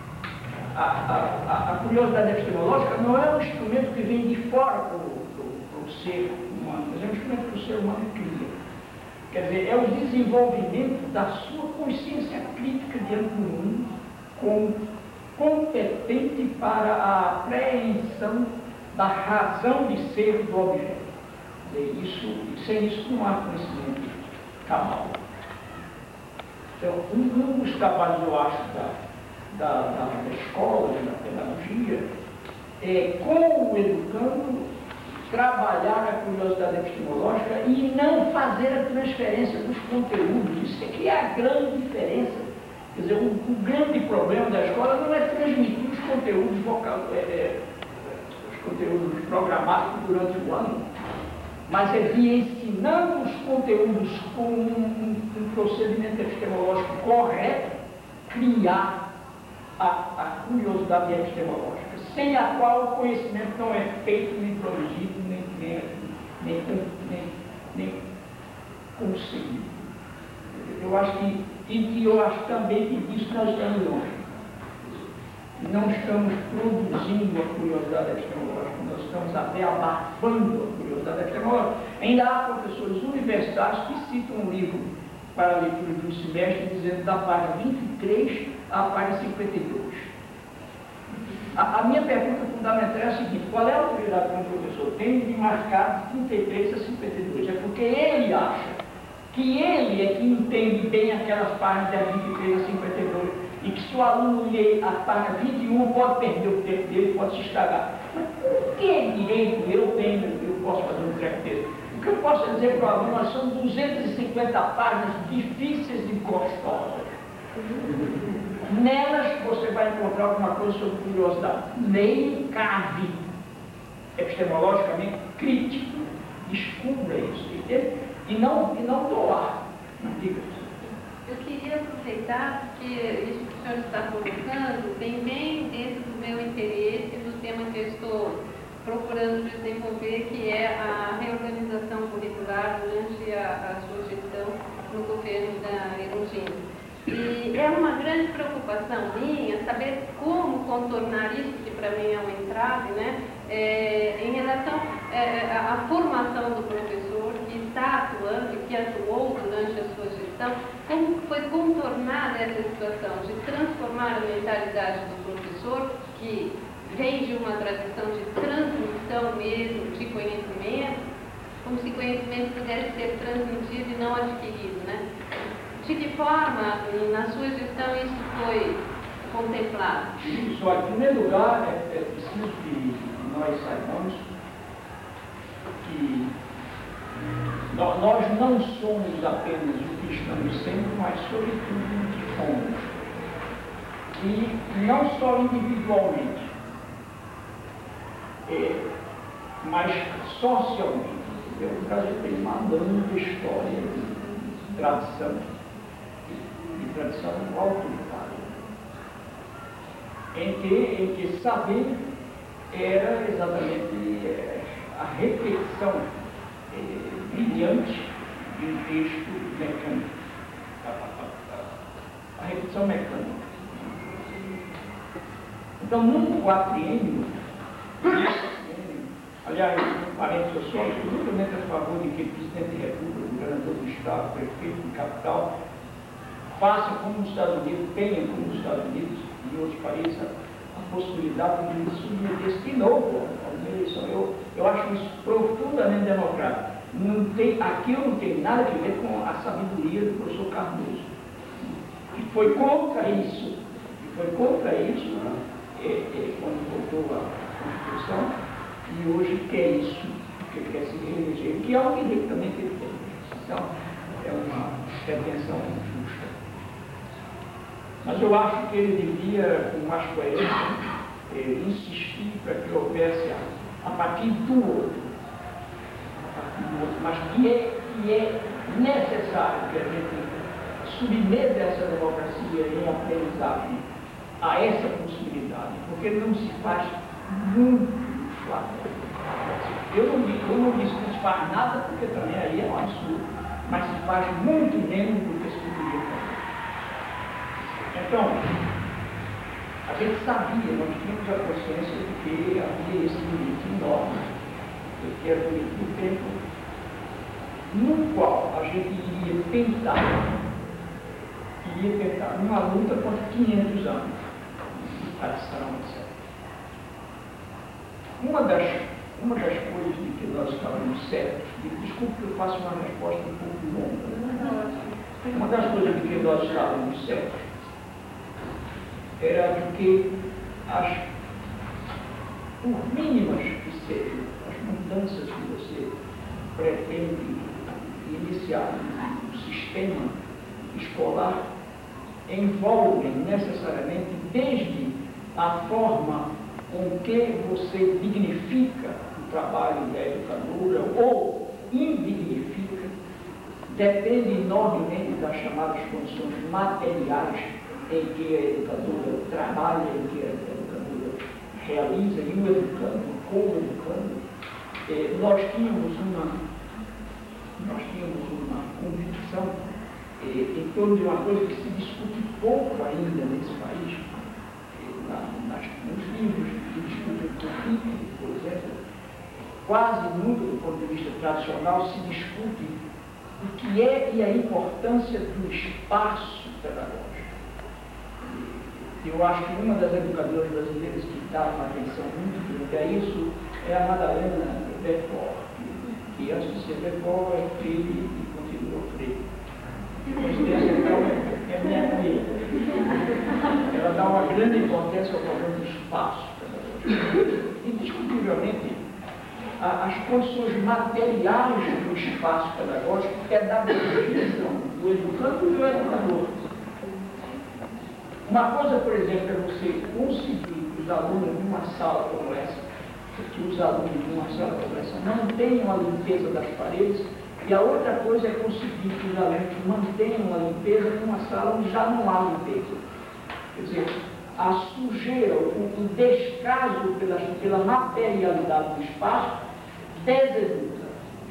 A curiosidade epistemológica não é um instrumento que vem de fora para o ser humano, mas é um instrumento que o ser humano cria. Quer dizer, é o desenvolvimento da sua consciência crítica diante do mundo como competente para a apreensão da razão de ser do objeto. Quer dizer, sem isso não há conhecimento cabal. Então, um dos trabalhos, eu acho, da escola, da pedagogia, é como o educando trabalhar a curiosidade epistemológica e não fazer a transferência dos conteúdos. Isso aqui é a grande diferença. Quer dizer, o grande problema da escola não é transmitir os conteúdos os conteúdos programáticos durante o ano, mas é vir ensinando os conteúdos com um procedimento epistemológico correto, criar a curiosidade epistemológica, sem a qual o conhecimento não é feito, nem produzido, nem conseguido. Eu acho que também que disso nós estamos longe. Não estamos produzindo a curiosidade epistemológica, nós estamos até abafando a curiosidade epistemológica. Ainda há professores universitários que citam um livro para a leitura de um semestre, dizendo da página 23 à página 52. A minha pergunta fundamental é a seguinte: qual é a autoridade que um professor tem de marcar de 33 a 52? É porque ele acha que ele é que entende bem aquelas páginas de 23 a 52 e que se o aluno ler a página 21 pode perder o tempo dele, pode se estragar. Mas por que direito eu posso fazer um treco desse? O que eu posso dizer para o aluno? Nós são 250 páginas difíceis e gostosas. Nelas você vai encontrar alguma coisa sobre curiosidade. Leia, cave, epistemologicamente crítico, descubra isso, entende? E não doar. Eu queria aproveitar porque isso que o senhor está colocando vem bem dentro do meu interesse, do tema que eu estou procurando desenvolver, que é a reorganização curricular durante a sua gestão no governo da Erundina. E é uma grande preocupação minha saber como contornar isso, que para mim é um entrave, né? Em relação à formação do professor que está atuando e que atuou durante a sua gestão, como foi contornada essa situação de transformar a mentalidade do professor, que vem de uma tradição de transmissão mesmo de conhecimento, como se conhecimento pudesse ser transmitido e não adquirido, né? De que forma, na sua gestão, isso foi contemplado? Isso, em primeiro lugar, é preciso que nós saibamos que nós não somos apenas o que estamos sendo, mas sobretudo o que fomos. E não só individualmente, mas socialmente. O Brasil tem uma longa história de tradição autoritária. em que saber era exatamente a repetição brilhante de um texto mecânico. A repetição mecânica. Então, num quatriênio, aliás, um parente, eu sou absolutamente a favor de que o presidente da República, o governador do Estado, o prefeito de capital, faça como nos Estados Unidos, tenha como nos Estados Unidos e outros países a possibilidade de submeter de novo a uma eleição. Eu acho isso profundamente democrático. Aquilo não tem nada a ver com a sabedoria do professor Cardoso, que foi contra isso, quando voltou à Constituição, e hoje quer isso, porque quer se reeleger, que é o direito também que ele tem. Então, é uma pretensão justa. Mas eu acho que ele devia, com mais coerência, insistir para que houvesse a partir do outro, mas que é necessário que a gente submeta essa democracia em aprendizagem a essa possibilidade, porque não se faz muito fácil. Eu não disse que não se faz nada, porque também aí é um absurdo, mas se faz muito menos do que se poderia fazer. Então, a gente sabia, nós tínhamos a consciência de que havia esse limite enorme, que era o limite do tempo, no qual a gente iria tentar uma luta contra 500 anos de tradição, etc. Uma das coisas de que nós estávamos certos, desculpe que eu faço uma resposta um pouco longa, uma das coisas de que nós estávamos certos era de que por mínimas que sejam as mudanças que você pretende iniciar no sistema escolar, envolvem necessariamente desde a forma com que você dignifica o trabalho da educadora ou indignifica, depende enormemente das chamadas condições materiais em que a educadora trabalha, em que a educadora realiza, e o educando, como educando. Nós tínhamos uma convicção em torno de uma coisa que se discute pouco ainda nesse país, nos livros que discutem conflito, por exemplo, quase nunca do ponto de vista tradicional se discute o que é e a importância do espaço pedagógico. Eu acho que uma das educadoras brasileiras que dá uma atenção muito grande a isso é a Madalena Becor, que antes de ser Becor é Freire e continua Freire. É minha amiga. Ela dá uma grande importância ao problema do espaço pedagógico. Indiscutivelmente, as condições materiais do espaço pedagógico é da definição do educando e do educador. Uma coisa, por exemplo, é você conseguir que os alunos de uma sala como essa, não tenham a limpeza das paredes, e a outra coisa é conseguir que os alunos mantenham a limpeza numa sala onde já não há limpeza. Quer dizer, a sujeira, o descaso pela materialidade do espaço deseduca.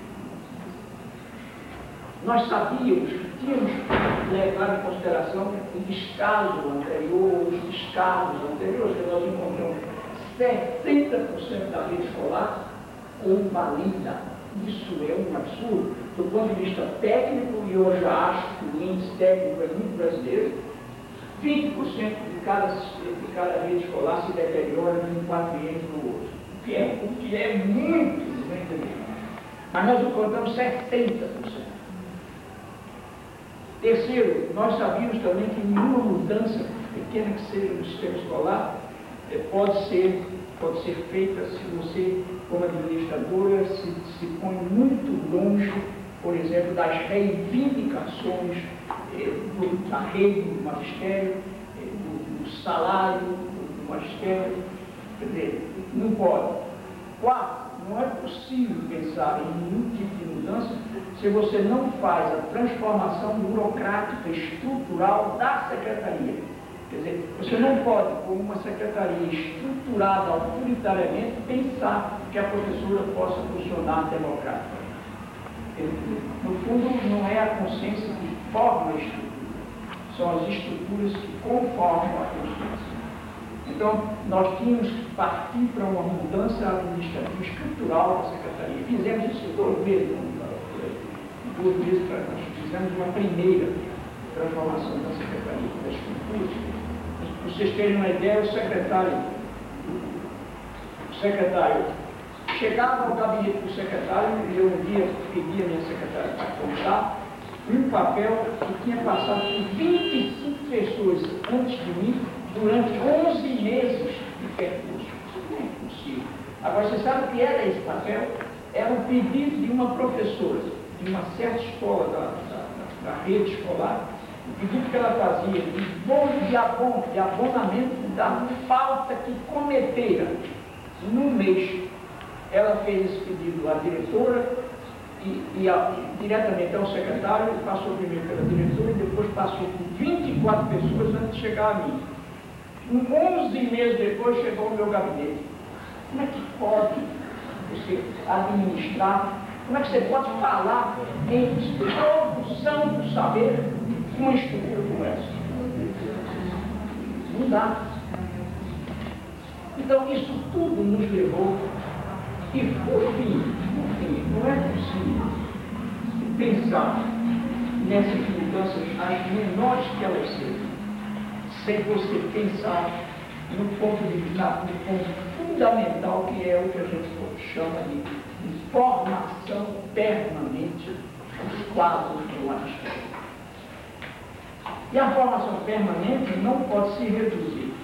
Nós sabíamos que tínhamos que levar em consideração o descaso anterior, os descasos anteriores, que nós encontramos 70% da rede escolar convalida. Isso é um absurdo do ponto de vista técnico, e eu já acho que o índice técnico é muito brasileiro. 20% de cada rede escolar se deteriora de um quatriênio para o outro, o que é muito. Mas nós encontramos 70%. Terceiro, nós sabíamos também que nenhuma mudança, pequena que seja no sistema escolar, pode ser feita se você, como administradora, se põe muito longe, por exemplo, das reivindicações da rede do magistério, do salário do magistério. Quer dizer, não pode. Quarto, não é possível pensar em nenhum tipo de mudança se você não faz a transformação burocrática estrutural da secretaria. Quer dizer, você não pode, como uma secretaria estruturada autoritariamente, pensar que a professora possa funcionar democraticamente. No fundo, não é a consciência que forma a estrutura, são as estruturas que conformam a consciência. Então, nós tínhamos que partir para uma mudança administrativa estrutural da secretaria. Fizemos isso em 2 meses, em 2 meses para nós fizemos uma primeira transformação da secretaria, da estrutura. Para vocês terem uma ideia, o secretário chegava ao gabinete do secretário, e eu um dia pedi a minha secretária para contar, um papel que tinha passado por 25 pessoas antes de mim, durante 11 meses de percurso. Isso não é possível. Agora, você sabe o que era esse papel? Era um pedido de uma professora, de uma certa escola da rede escolar, o pedido que ela fazia de abonamento da falta que cometera num mês. Ela fez esse pedido à diretora diretamente ao secretário, passou primeiro pela diretora e depois passou por 24 pessoas antes de chegar a mim. 11 meses depois chegou ao meu gabinete. Como é que pode você administrar? Como é que você pode falar em produção do saber com uma estrutura como essa? Não dá. Então, isso tudo nos levou. E, por fim, não é possível pensar nessas mudanças, as menores que elas sejam, sem você pensar no ponto fundamental, que é o que a gente chama de formação permanente dos quadros do magistério. E a formação permanente não pode se reduzir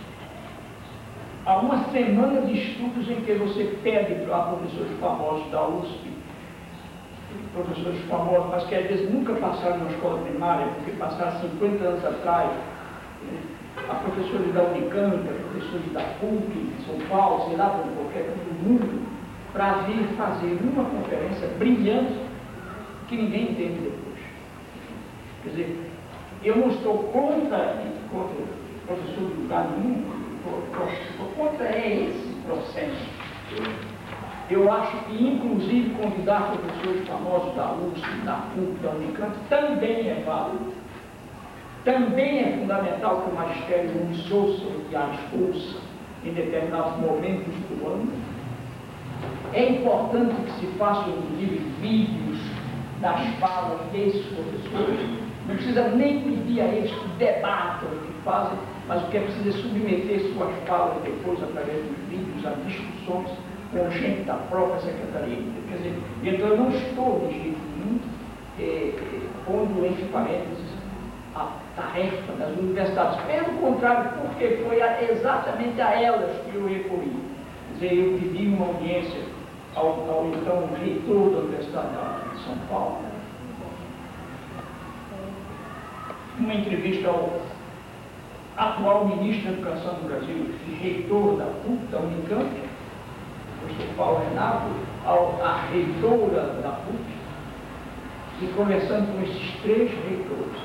a uma semana de estudos em que você pede para professores famosos da USP, professores famosos, mas que às vezes nunca passaram na escola primária, porque passaram 50 anos atrás, a professores da Unicamp, a professores da PUC, de São Paulo, sei lá, por qualquer canto do mundo, para vir fazer uma conferência brilhante que ninguém entende depois. Quer dizer, eu não estou contra o professor de lugar nenhum, contra esse processo. Eu acho que, inclusive, convidar professores famosos da USP, da PUC, da Unicamp, também é válido. Também é fundamental que o magistério nos ouça e as ouça em determinados momentos do ano. É importante que se façam, inclusive, vídeos das falas desses professores. Não precisa nem pedir a eles que debatam o que fazem, mas o que é preciso é submeter suas falas depois, através dos vídeos, a discussões com gente da própria secretaria. Quer dizer, então eu não estou, de jeito nenhum, pondo entre parênteses a tarefa das universidades. Pelo contrário, porque foi exatamente a elas que eu recorri. Quer dizer, eu pedi uma audiência ao então reitor da Universidade de São Paulo, uma entrevista ao atual ministro da Educação do Brasil e reitor da PUC, da Unicamp, o professor Paulo Renato, à reitora da PUC, e conversando com esses 3 reitores.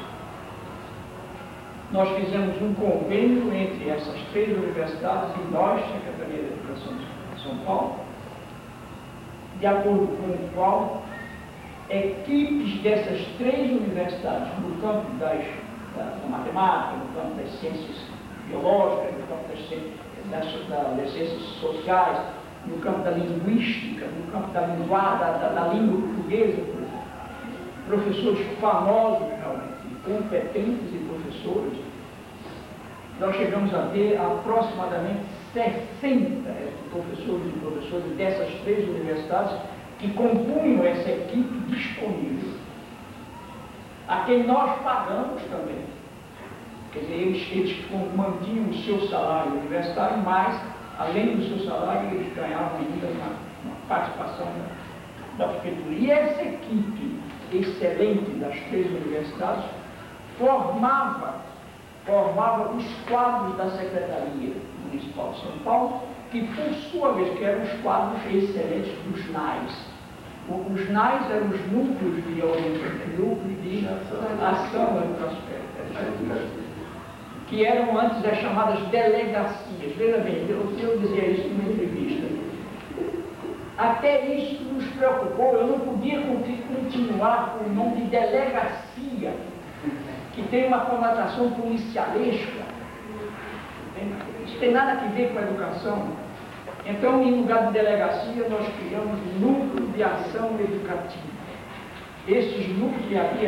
Nós fizemos um convênio entre essas 3 universidades e nós, Secretaria da Educação de São Paulo, de acordo com o qual equipes dessas 3 universidades no campo da matemática, no campo das ciências biológicas, no campo das ciências sociais, no campo da linguística, no campo da língua portuguesa, professores famosos realmente, competentes e professores, nós chegamos a ter aproximadamente 60 professores e professoras dessas 3 universidades que compunham essa equipe disponível, a quem nós pagamos também. Quer dizer, eles mantinham o seu salário universitário, mas, além do seu salário, eles ganhavam ainda uma participação da prefeitura. E essa equipe excelente das 3 universidades formava os quadros da Secretaria Municipal de São Paulo, que, por sua vez, que eram os quadros excelentes dos NAIs. Os NAIs eram os núcleos de orientação, núcleo de ação educacional. que eram antes as chamadas delegacias. Veja bem, eu dizia isso numa entrevista. Até isso nos preocupou, eu não podia continuar com o nome de delegacia, que tem uma conotação policialesca. Isso tem nada a ver com a educação. Então, em lugar de delegacia, nós criamos núcleo de ação educativa. Esses núcleos, havia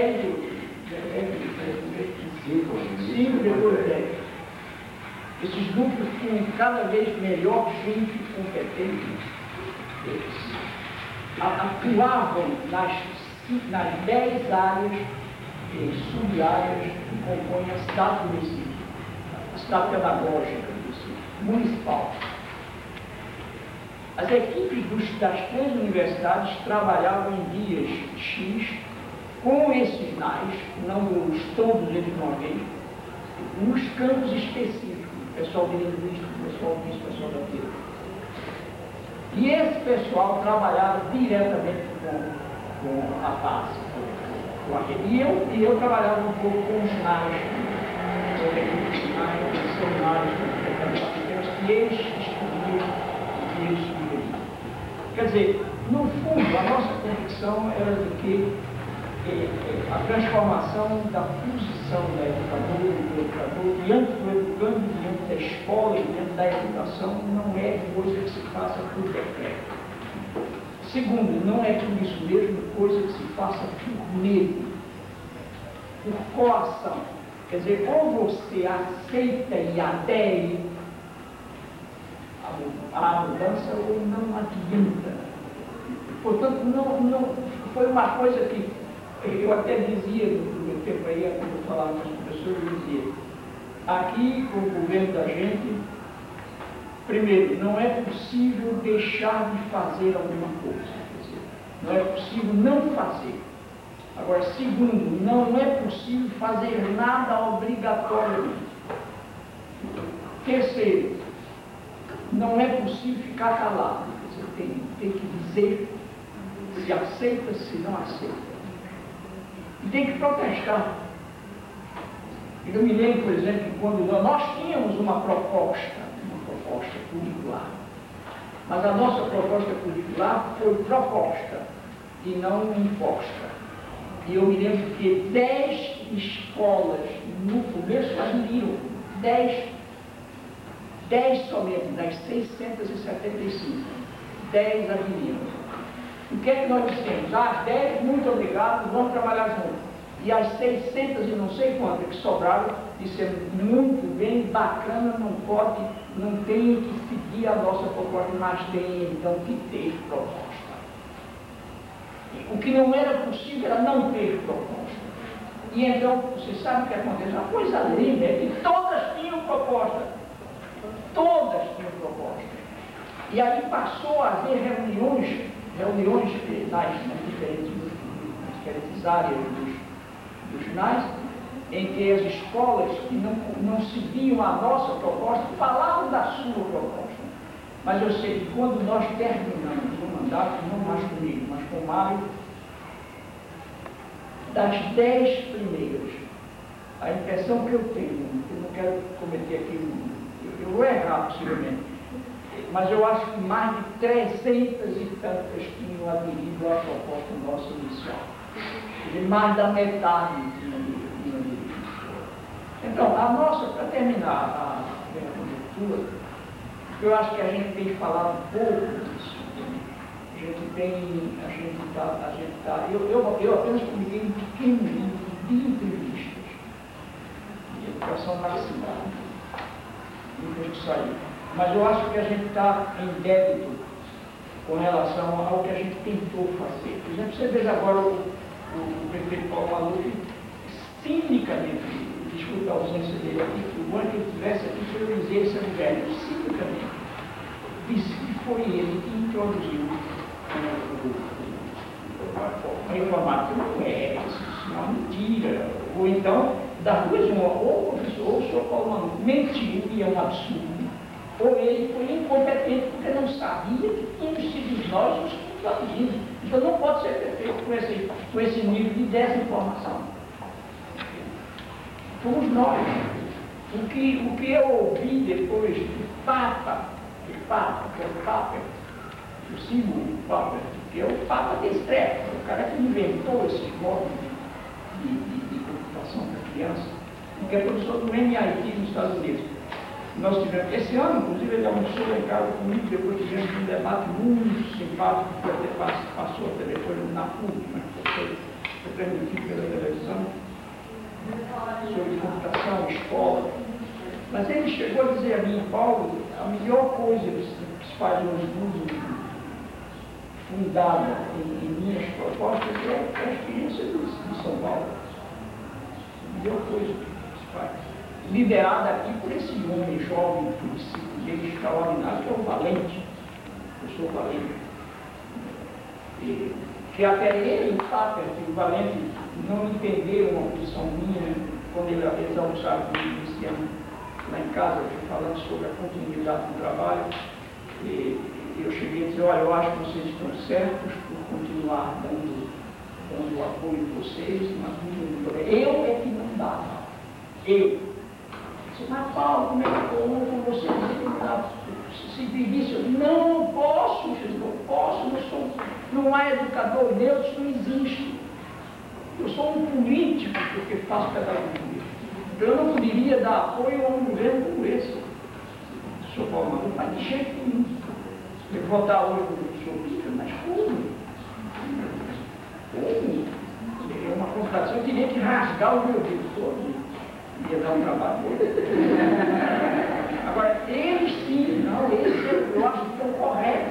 5 depois 10. Esses núcleos com cada vez melhor gente competente. Atuavam nas 10 áreas sub-áreas que compõem a cidade do município, a cidade pedagógica do município, municipal. As equipes das 3 universidades trabalhavam em dias X com esses NAIs, não os todos eles de uma vez, nos campos específicos, pessoal de linguística, pessoal disso, pessoal daquilo. E esse pessoal trabalhava diretamente com a base, com a rede. E eu trabalhava um pouco com os NAIs, com seminários, que eles escolhiam e eles sugeriam. Quer dizer, no fundo, a nossa convicção era de que a transformação da posição da educadora e do educador diante do educando, diante da escola e diante da educação não é coisa que se faça por decreto. Segundo, não é por isso mesmo coisa que se faça por medo, por coação. Quer dizer, ou você aceita e adere à mudança ou não adianta. Portanto, não foi uma coisa que eu até dizia no meu tempo aí, quando eu falava com os professores, eu dizia, aqui com o governo da gente, primeiro, não é possível deixar de fazer alguma coisa, quer dizer, não é possível não fazer. Agora, segundo, não é possível fazer nada obrigatoriamente. Terceiro, não é possível ficar calado, quer dizer, tem que dizer se aceita, se não aceita. E tem que protestar. Eu me lembro, por exemplo, que quando nós tínhamos uma proposta curricular, mas a nossa proposta curricular foi proposta e não imposta. E eu me lembro que 10 escolas no começo aderiram, 10 somente, das 675, 10 aderiram. O que é que nós dissemos? As 10, muito obrigado, vamos trabalhar juntos. E as 600 e não sei quantas que sobraram, disseram, muito bem, bacana, não tem que seguir a nossa proposta, mas tem então que ter proposta. O que não era possível era não ter proposta. E então, você sabe o que aconteceu? Uma coisa linda é que todas tinham proposta. Todas tinham proposta. E aí passou a haver reuniões nas diferentes áreas dos NAIs, em que as escolas que não seguiam a nossa proposta falavam da sua proposta. Mas eu sei que quando nós terminamos o mandato, não mais comigo, mas com o Mário, das 10 primeiras, a impressão que eu tenho, eu não quero cometer aqui, eu vou errar possivelmente, mas eu acho que mais de 300 e tantas tinham aderido à proposta nossa inicial. E mais da metade tinham aderido. Então, a nossa, para terminar a minha conjectura, eu acho que a gente tem falado um pouco disso. Eu apenas publiquei um pequeno livro de entrevistas de educação na cidade, livros que saiu. Mas eu acho que a gente está em débito com relação ao que a gente tentou fazer. Por exemplo, você veja agora o prefeito Paulo Maluf, cinicamente, desculpa a ausência dele aqui, que o bom é que ele estivesse aqui para eu dizer esse governo, cinicamente, disse que foi ele que introduziu a informática. Não é, isso é uma mentira. Ou então, das duas uma, ou o professor, ou o senhor Paulo Maluf mentiu, e é um absurdo, ou ele foi incompetente porque não sabia que tínhamos sido nós os que introduzimos. Então não pode ser perfeito com esse nível de desinformação. Fomos nós. O que eu ouvi depois do Papa, que é o Papa, o símbolo do Papa, que é o Papa de Estrepa, o cara que inventou esses modos de computação para criança, que é professor do MIT nos Estados Unidos. Nós tivemos, esse ano, inclusive, ele almoçou lá em casa comigo, depois tivemos um debate muito simpático, que até passou até depois na PUC, mas foi transmitido pela televisão, sobre computação, escola. Mas ele chegou a dizer a mim, Paulo, a melhor coisa que se faz hoje uso fundada em minhas propostas é a experiência de São Paulo. A melhor coisa que se faz. Liderada aqui por esse homem jovem, dele extraordinário, que é o Valente, o professor Valente. Que até ele, o Papa, o Valente, não entendeu uma posição minha quando eles almoçaram comigo esse ano lá em casa, falando sobre a continuidade do trabalho. E eu cheguei a dizer, olha, eu acho que vocês estão certos por continuar dando o apoio de vocês, mas eu é que não dá. Eu. Mas Paulo, como é que eu com você? Se disse, eu não posso, Jesus, não posso, não há educador neutro, isso não existe. Eu sou um político porque faço pedagogia. Eu não poderia dar apoio a um governo como esse. Sou Paulo, mas de jeito nenhum. Eu vou votar hoje no Sr. mas como? Como? É uma contradição, eu teria que rasgar o meu dedo todo. Ia dar um trabalho. Agora, eles sim, não, esse eu acho que estão corretos.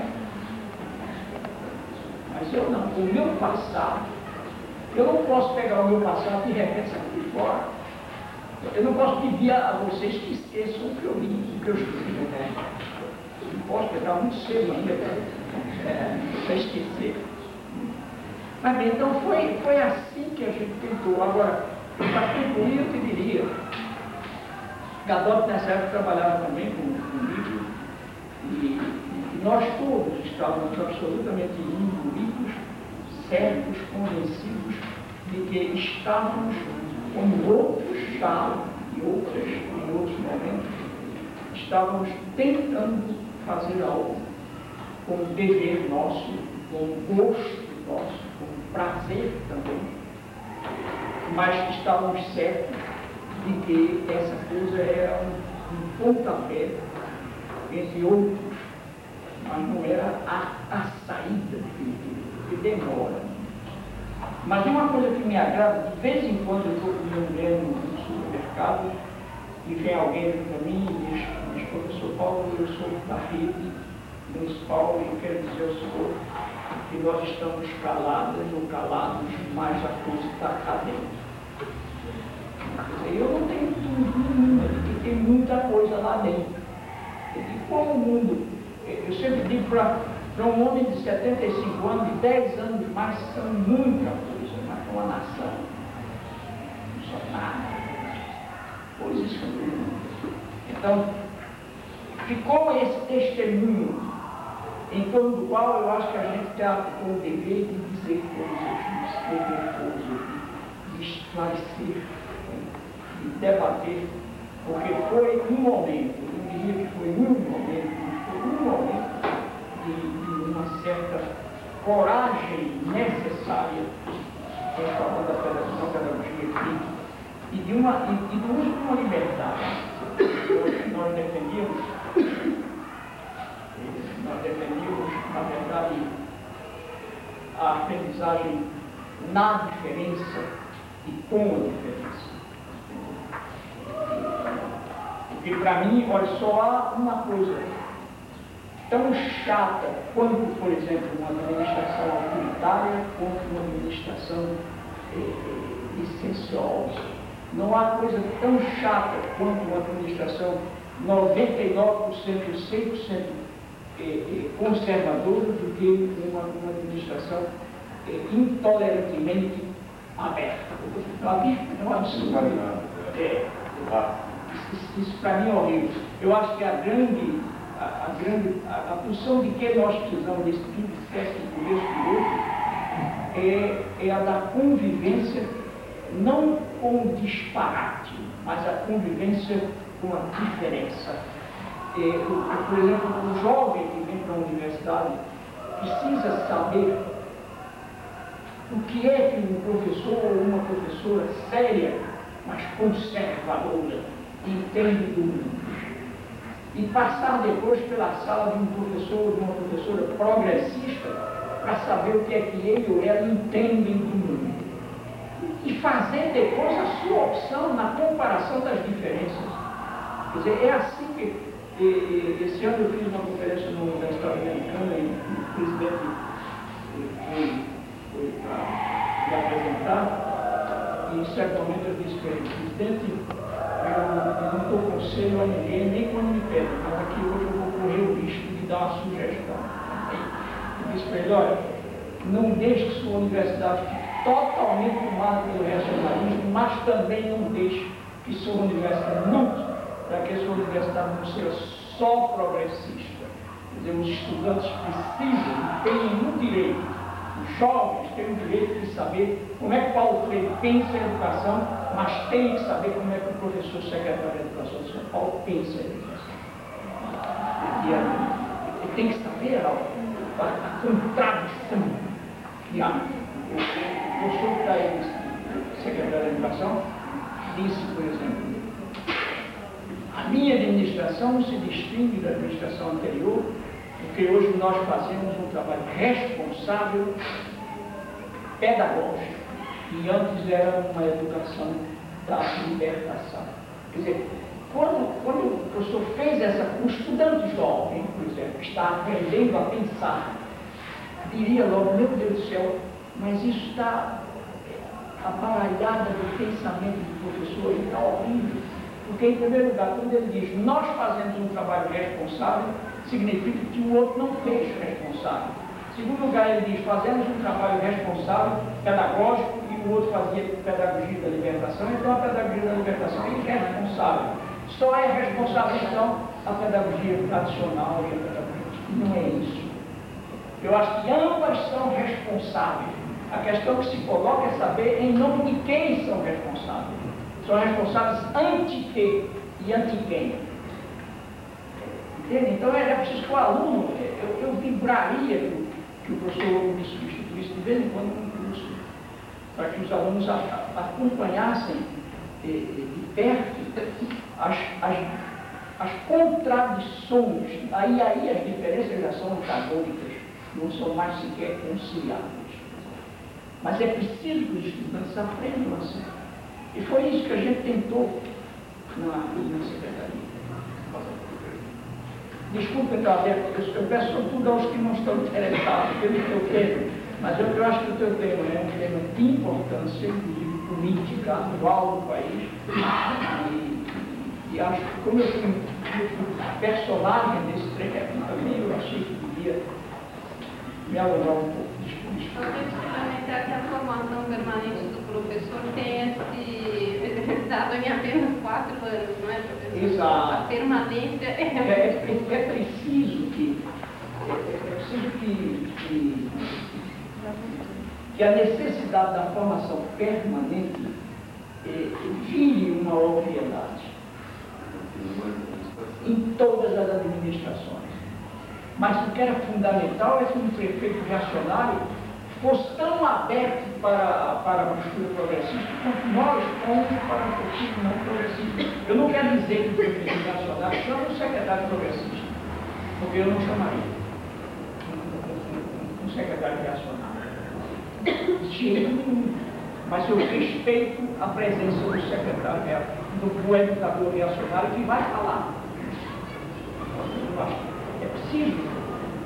Mas eu não, o meu passado, eu não posso pegar o meu passado e repensar aqui fora. Eu não posso pedir a vocês que esqueçam o que eu li, o que eu escrevi. Eu não posso pegar muito cedo ainda para esquecer. Mas bem, então foi assim que a gente tentou. Agora, para concluir, eu te diria, Gadot nessa época trabalhava também comigo, e nós todos estávamos absolutamente imbuídos, certos, convencidos de que estávamos, como outros estavam, em outros momentos, estávamos tentando fazer algo com dever nosso, com gosto nosso, com prazer também, mas estávamos certos de que essa coisa era um pontapé entre outros, mas não era a saída que demora. Mas uma coisa que me agrada, de vez em quando eu estou com minha mulher no supermercado e vem alguém para mim e diz, professor Paulo, eu sou da rede municipal e eu quero dizer ao senhor que nós estamos caladas ou calados, mas a coisa está cá dentro. Eu não tenho dúvida de que tem muita coisa lá dentro. E como o mundo, eu sempre digo para um homem de 75 anos, 10 anos mais, são muita coisa, mas para uma nação, não são nada. Coisas são muitas. Então, ficou esse testemunho em torno do qual eu acho que a gente está com o dever de dizer coisas, de escrever coisas, de esclarecer, de debater, porque foi um momento, eu diria que foi um momento de uma certa coragem necessária em favor da pedagogia crítica e do uso de uma liberdade. Nós defendíamos, na verdade, a aprendizagem na diferença e com a diferença. Porque, para mim, olha, só há uma coisa tão chata quanto, por exemplo, uma administração autoritária, quanto uma administração licenciosa. Não há coisa tão chata quanto uma administração 99%, 100% conservadora do que uma administração intolerantemente aberta. É um absurdo. Isso para mim é horrível. Eu acho que a posição de que nós precisamos desse tipo de espécie de começo de outro é a da convivência, não com disparate, mas a convivência com a diferença. Por exemplo, o jovem que vem para a universidade precisa saber o que é que um professor ou uma professora séria, mas conservadora, entende do mundo. E passar depois pela sala de um professor ou de uma professora progressista para saber o que é que ele ou ela entendem do mundo. E fazer depois a sua opção na comparação das diferenças. Quer dizer, é assim que esse ano eu fiz uma conferência na Universidade Americana e o presidente foi para me apresentar e em certo momento eu disse para ele, presidente, eu não dou conselho a ninguém, nem quando me pedem, mas aqui hoje eu vou correr o risco de dar uma sugestão. Eu disse para ele, olha, não deixe que sua universidade fique totalmente tomada pelo racionalismo, mas também não deixe que sua universidade lute para que a sua universidade não seja só progressista. Quer dizer, os estudantes precisam, têm no direito, os jovens têm o direito de saber como é que Paulo Freire pensa em educação, mas tem que saber como é que o professor secretário de Educação de São Paulo pensa em educação. Ele tem que saber a contradição que há. O professor que está aí, secretário de Educação, disse, por exemplo, a minha administração se distingue da administração anterior, porque hoje nós fazemos um trabalho responsável, pedagógico, e antes era uma educação da libertação. Quer dizer, quando o professor fez o estudante jovem, por exemplo, que está aprendendo a pensar, diria logo, meu Deus do céu, mas isso está abaralhada do pensamento do professor, ele está horrível. Porque, em primeiro lugar, quando ele diz nós fazemos um trabalho responsável, significa que o outro não fez responsável. Em segundo lugar, ele diz fazemos um trabalho responsável, pedagógico, e o outro fazia pedagogia da libertação, então a pedagogia da libertação é irresponsável. Só é responsável, então, a pedagogia tradicional e a pedagogia. Não é isso. Eu acho que ambas são responsáveis. A questão que se coloca é saber em nome de quem são responsáveis. São responsáveis ante que e ante quem. Entende? Então é preciso que o aluno, eu vibraria que o professor me substituísse de vez em quando no curso, para que os alunos acompanhassem de perto as contradições, aí as diferenças já são antagônicas, não são mais sequer conciliáveis. Mas é preciso que os estudantes aprendam assim. E foi isso que a gente tentou na secretaria. Desculpe, eu peço sobretudo aos que não estão interessados pelo teu tema, mas eu acho que o teu tema é um tema de importância, inclusive política, atual do país, e acho que como eu fui personagem desse treino também, eu achei que devia me alongar um pouco. Só quero suplementar que a formação permanente do professor tem esse dado em apenas 4 anos, não é, professor? Exato. A permanência é preciso que a necessidade da formação permanente vire uma obviedade em todas as administrações. Mas o que era fundamental é que um prefeito reacionário fosse tão aberto para a postura progressista quanto nós fomos para a postura não progressista. Eu não quero dizer que o prefeito reacionário chama o secretário progressista, porque eu não chamaria um secretário reacionário. Mas eu respeito a presença do secretário, do educador reacionário que vai falar. É preciso.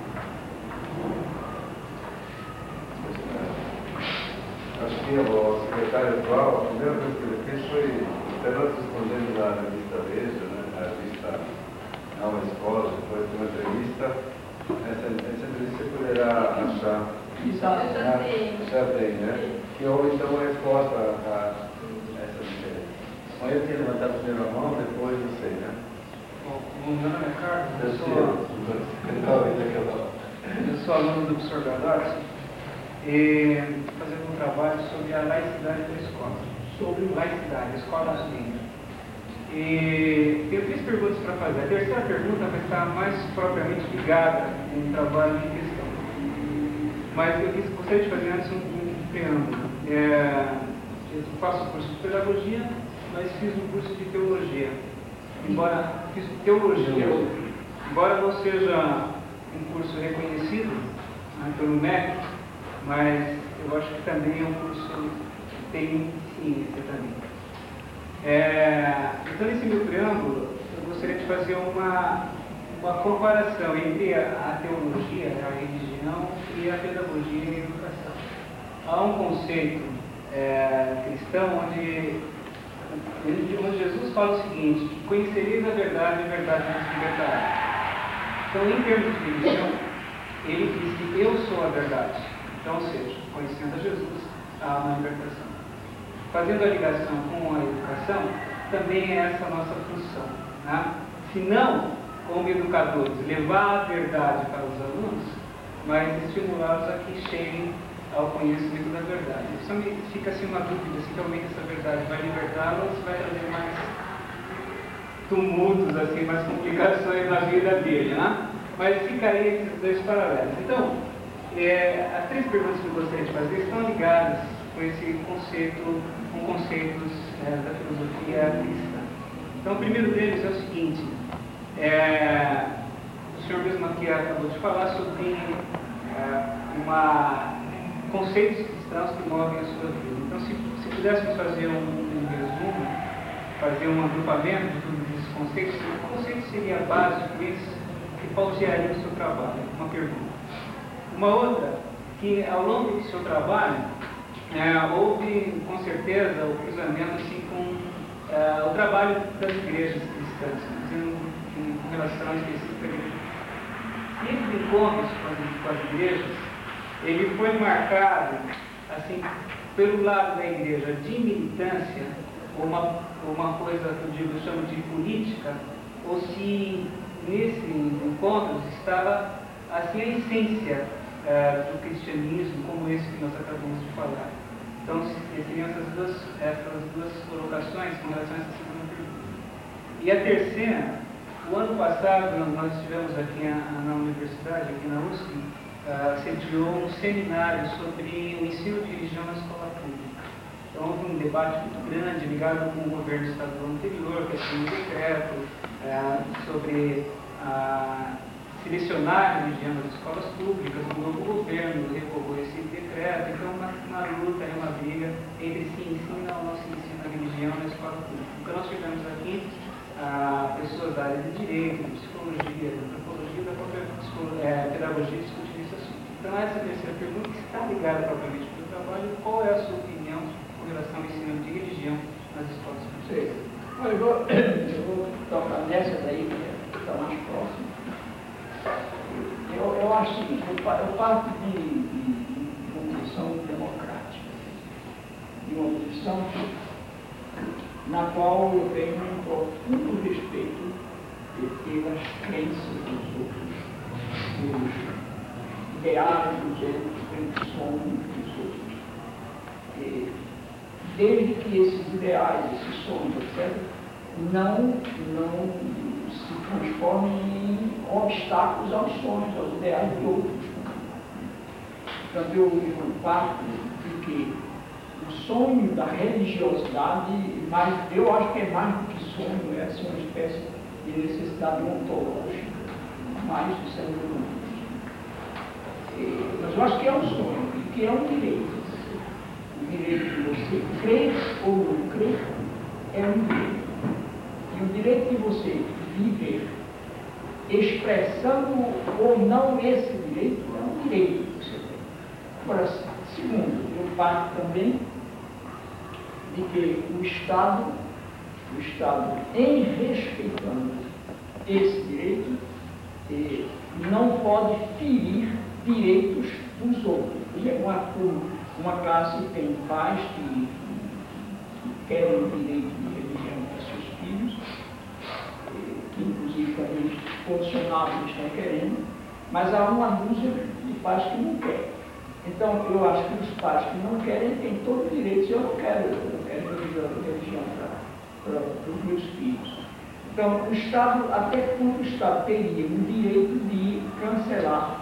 Acho que o secretário atual, a primeira coisa que ele fez foi, até nós respondendo na revista Veja, né, na revista Nova Escola, depois de uma entrevista, essa entrevista você poderá achar. Já tem, né? Que houve então uma resposta a essa diferença. Mas eu tinha levantado primeiro a mão, depois não sei, né? O meu nome é Carlos, eu sou aluno do professor Gadar e fazendo um trabalho sobre a laicidade da escola. Sobre laicidade, a escola laica. E tenho 3 perguntas para fazer. A terceira pergunta vai estar mais propriamente ligada com o trabalho em questão. Mas eu gostaria de fazer antes um preâmbulo. Eu faço o curso de pedagogia, mas fiz um curso de teologia. Fiz teologia, embora não seja um curso reconhecido, né, pelo MEC, mas eu acho que também é um curso que tem ciência também. Então, nesse meu preâmbulo, eu gostaria de fazer uma comparação entre a teologia, a religião e a pedagogia e a educação. Há um conceito cristão onde Jesus fala o seguinte: que conhecereis a verdade e a verdade vos libertará. Então, em termos de religião, ele diz que eu sou a verdade. Então, ou seja, conhecendo a Jesus, há uma libertação. Fazendo a ligação com a educação, também é essa a nossa função. Né? Se não, como educadores, levar a verdade para os alunos, mas estimulá-los a que cheguem ao conhecimento da verdade. Só fica assim uma dúvida se realmente essa verdade vai libertá-los ou se vai trazer mais tumultos, assim, mais complicações na vida dele. Né? Mas ficaria esses 2 paralelos. Então, as 3 perguntas que eu gostaria de fazer estão ligadas com esse conceito, com conceitos da filosofia cristã. Então, o primeiro deles é o seguinte: o senhor mesmo aqui acabou de falar sobre conceitos cristãos que movem a sua vida. Então, se pudéssemos fazer um resumo, fazer um agrupamento de todos esses conceitos, o conceito seria básico, esse que pautearia o seu trabalho. Uma pergunta. Uma outra, que ao longo do seu trabalho, houve, com certeza, o cruzamento assim, com o trabalho das igrejas cristãs, em relação específica à igreja. E esses encontros com as igrejas, ele foi marcado, assim, pelo lado da igreja de militância, ou uma coisa que eu chamo de política, ou se nesses encontros estava, assim, a essência do cristianismo, como esse que nós acabamos de falar. Então, seriam essas duas colocações com relação a essa segunda pergunta. E a terceira, o ano passado, nós estivemos aqui na universidade, aqui na USP, sediou um seminário sobre o ensino de religião na escola pública. Então, houve um debate muito grande ligado com o governo estadual anterior, que tinha um decreto sobre selecionar a religião nas escolas públicas. O novo governo revogou esse decreto. Então, uma luta, uma briga entre se ensina ou não se ensina a religião na escola pública. Então, nós tivemos aqui pessoas da área de direito, de psicologia, de antropologia, da própria pedagogia discutindo esse assunto. Então, essa é a terceira pergunta, que está ligada propriamente com o trabalho. Qual é a sua opinião com relação ao ensino de religião nas escolas públicas? Olha, eu vou tocar nessa daí, que está mais próximo. Eu acho o seguinte: eu parto de uma posição democrática, de uma posição na qual eu tenho um profundo respeito pelas crenças dos outros, os ideais dos outros, pelos sonhos dos outros. Desde que esses ideais, esses sonhos, etc., não se transformem em obstáculos aos sonhos, aos ideais de outros. Portanto, eu parto de que o sonho da religiosidade, eu acho que é mais do que sonho, é assim, uma espécie de necessidade ontológica, mais do ser humano. Mas eu acho que é um sonho, e que é um direito. O direito de você crer ou não crer é um direito. E o direito de você viver expressando ou não esse direito é um direito que você tem. Agora, segundo, eu parto também de que o Estado, em respeitando esse direito, não pode ferir direitos dos outros. Por exemplo, uma classe tem pais que querem o direito de religião para seus filhos, que inclusive também condicionados estão querendo, mas há uma dúzia de pais que não querem. Então, eu acho que os pais que não querem têm todo o direito. Se eu não quero religião para os meus filhos. Então, o Estado, até quando o Estado teria o direito de cancelar,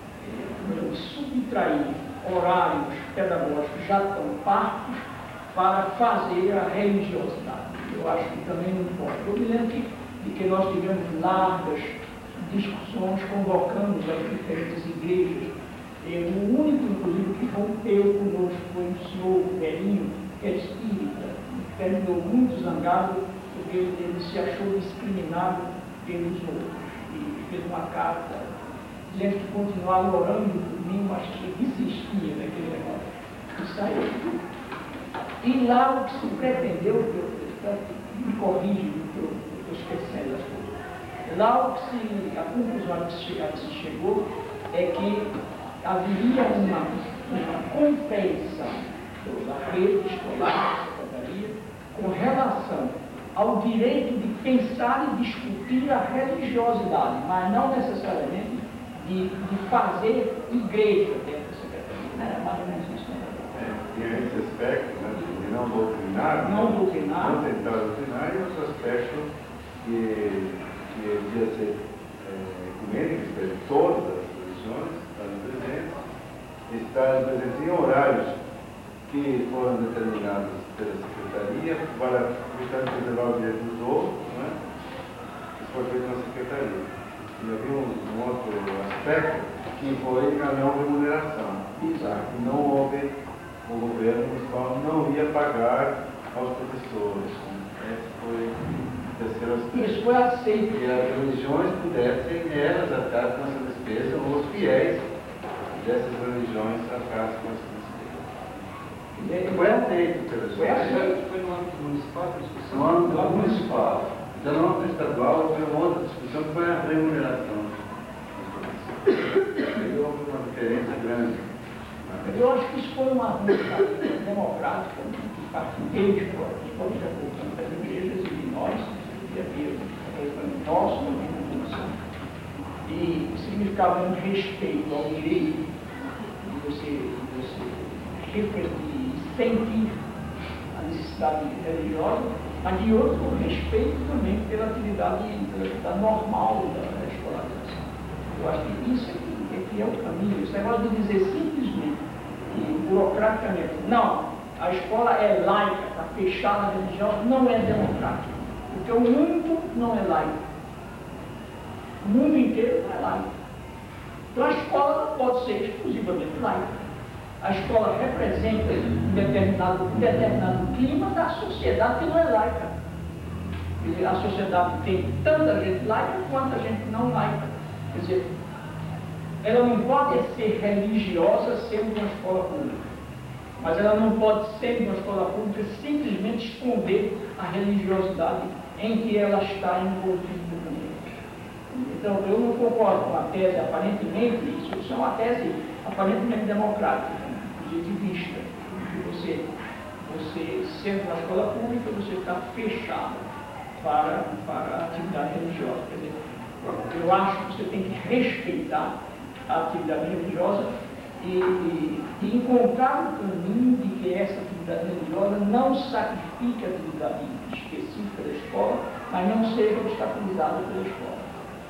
subtrair horários pedagógicos já tão parcos para fazer a religiosidade? Eu acho que também não pode. Eu me lembro de que nós tivemos largas discussões convocando as diferentes igrejas. O único, inclusive, que rompeu conosco foi o senhor Velhinho, que é espírita, que terminou muito zangado porque ele se achou discriminado pelos outros e fez uma carta dizendo que continuava orando no domingo, mas que desistia daquele negócio e saiu. E lá o que se pretendeu, me corrige, eu estou esquecendo as coisas, lá a conclusão a que se chegou é que haveria uma compreensão da rede escolar, da secretaria, com relação ao direito de pensar e discutir a religiosidade, mas não necessariamente de fazer igreja dentro da secretaria. Era mais ou menos isso. E esse aspecto, né, de não doutrinar, não tentar doutrinar, e outro aspecto que devia ser ecumênico, de todas as religiões estarem presentes em horários que foram determinados pela Secretaria para preservar o direito dos outros, né? Isso foi feito na Secretaria. E havia um outro aspecto que foi a não remuneração. Exato. Não houve, o governo municipal não ia pagar aos professores. Esse foi o terceiro aspecto. Isso foi aceito. E as religiões pudessem elas arcar com essa despesa, ou os fiéis dessas religiões arcar com essa despesa. Foi aceito pelas aceito. Foi no âmbito municipal a discussão? No âmbito municipal. Então, no âmbito estadual, houve uma outra discussão que foi a remuneração. Aí houve uma diferença grande. Eu acho que isso foi uma arranjo democrática, que partilhei de acordo das igrejas e de nós, que havia nosso também na função. E significava um respeito ao direito de você refletir, sentir a necessidade religiosa, mas de outro, o respeito também pela atividade normal da escolarização. Eu acho que isso é que é o caminho. Esse negócio de dizer simplesmente e burocraticamente, não, a escola é laica, está fechada na religião, não é democrático. Porque o mundo não é laico. O mundo inteiro não é laico. Então a escola não pode ser exclusivamente laica. A escola representa um determinado clima da sociedade que não é laica. E a sociedade tem tanta gente laica quanto gente não laica. Quer dizer, ela não pode ser religiosa sendo uma escola pública. Mas ela não pode, sendo uma escola pública, simplesmente esconder a religiosidade em que ela está envolvida também. Então, eu não concordo com a tese, aparentemente, isso é uma tese aparentemente democrática, positivista, que você sendo uma escola pública, você está fechado para a atividade religiosa. Quer dizer, eu acho que você tem que respeitar a atividade religiosa e encontrar o caminho de que essa atividade religiosa não sacrifique a atividade específica da escola, mas não seja obstaculizada pela escola.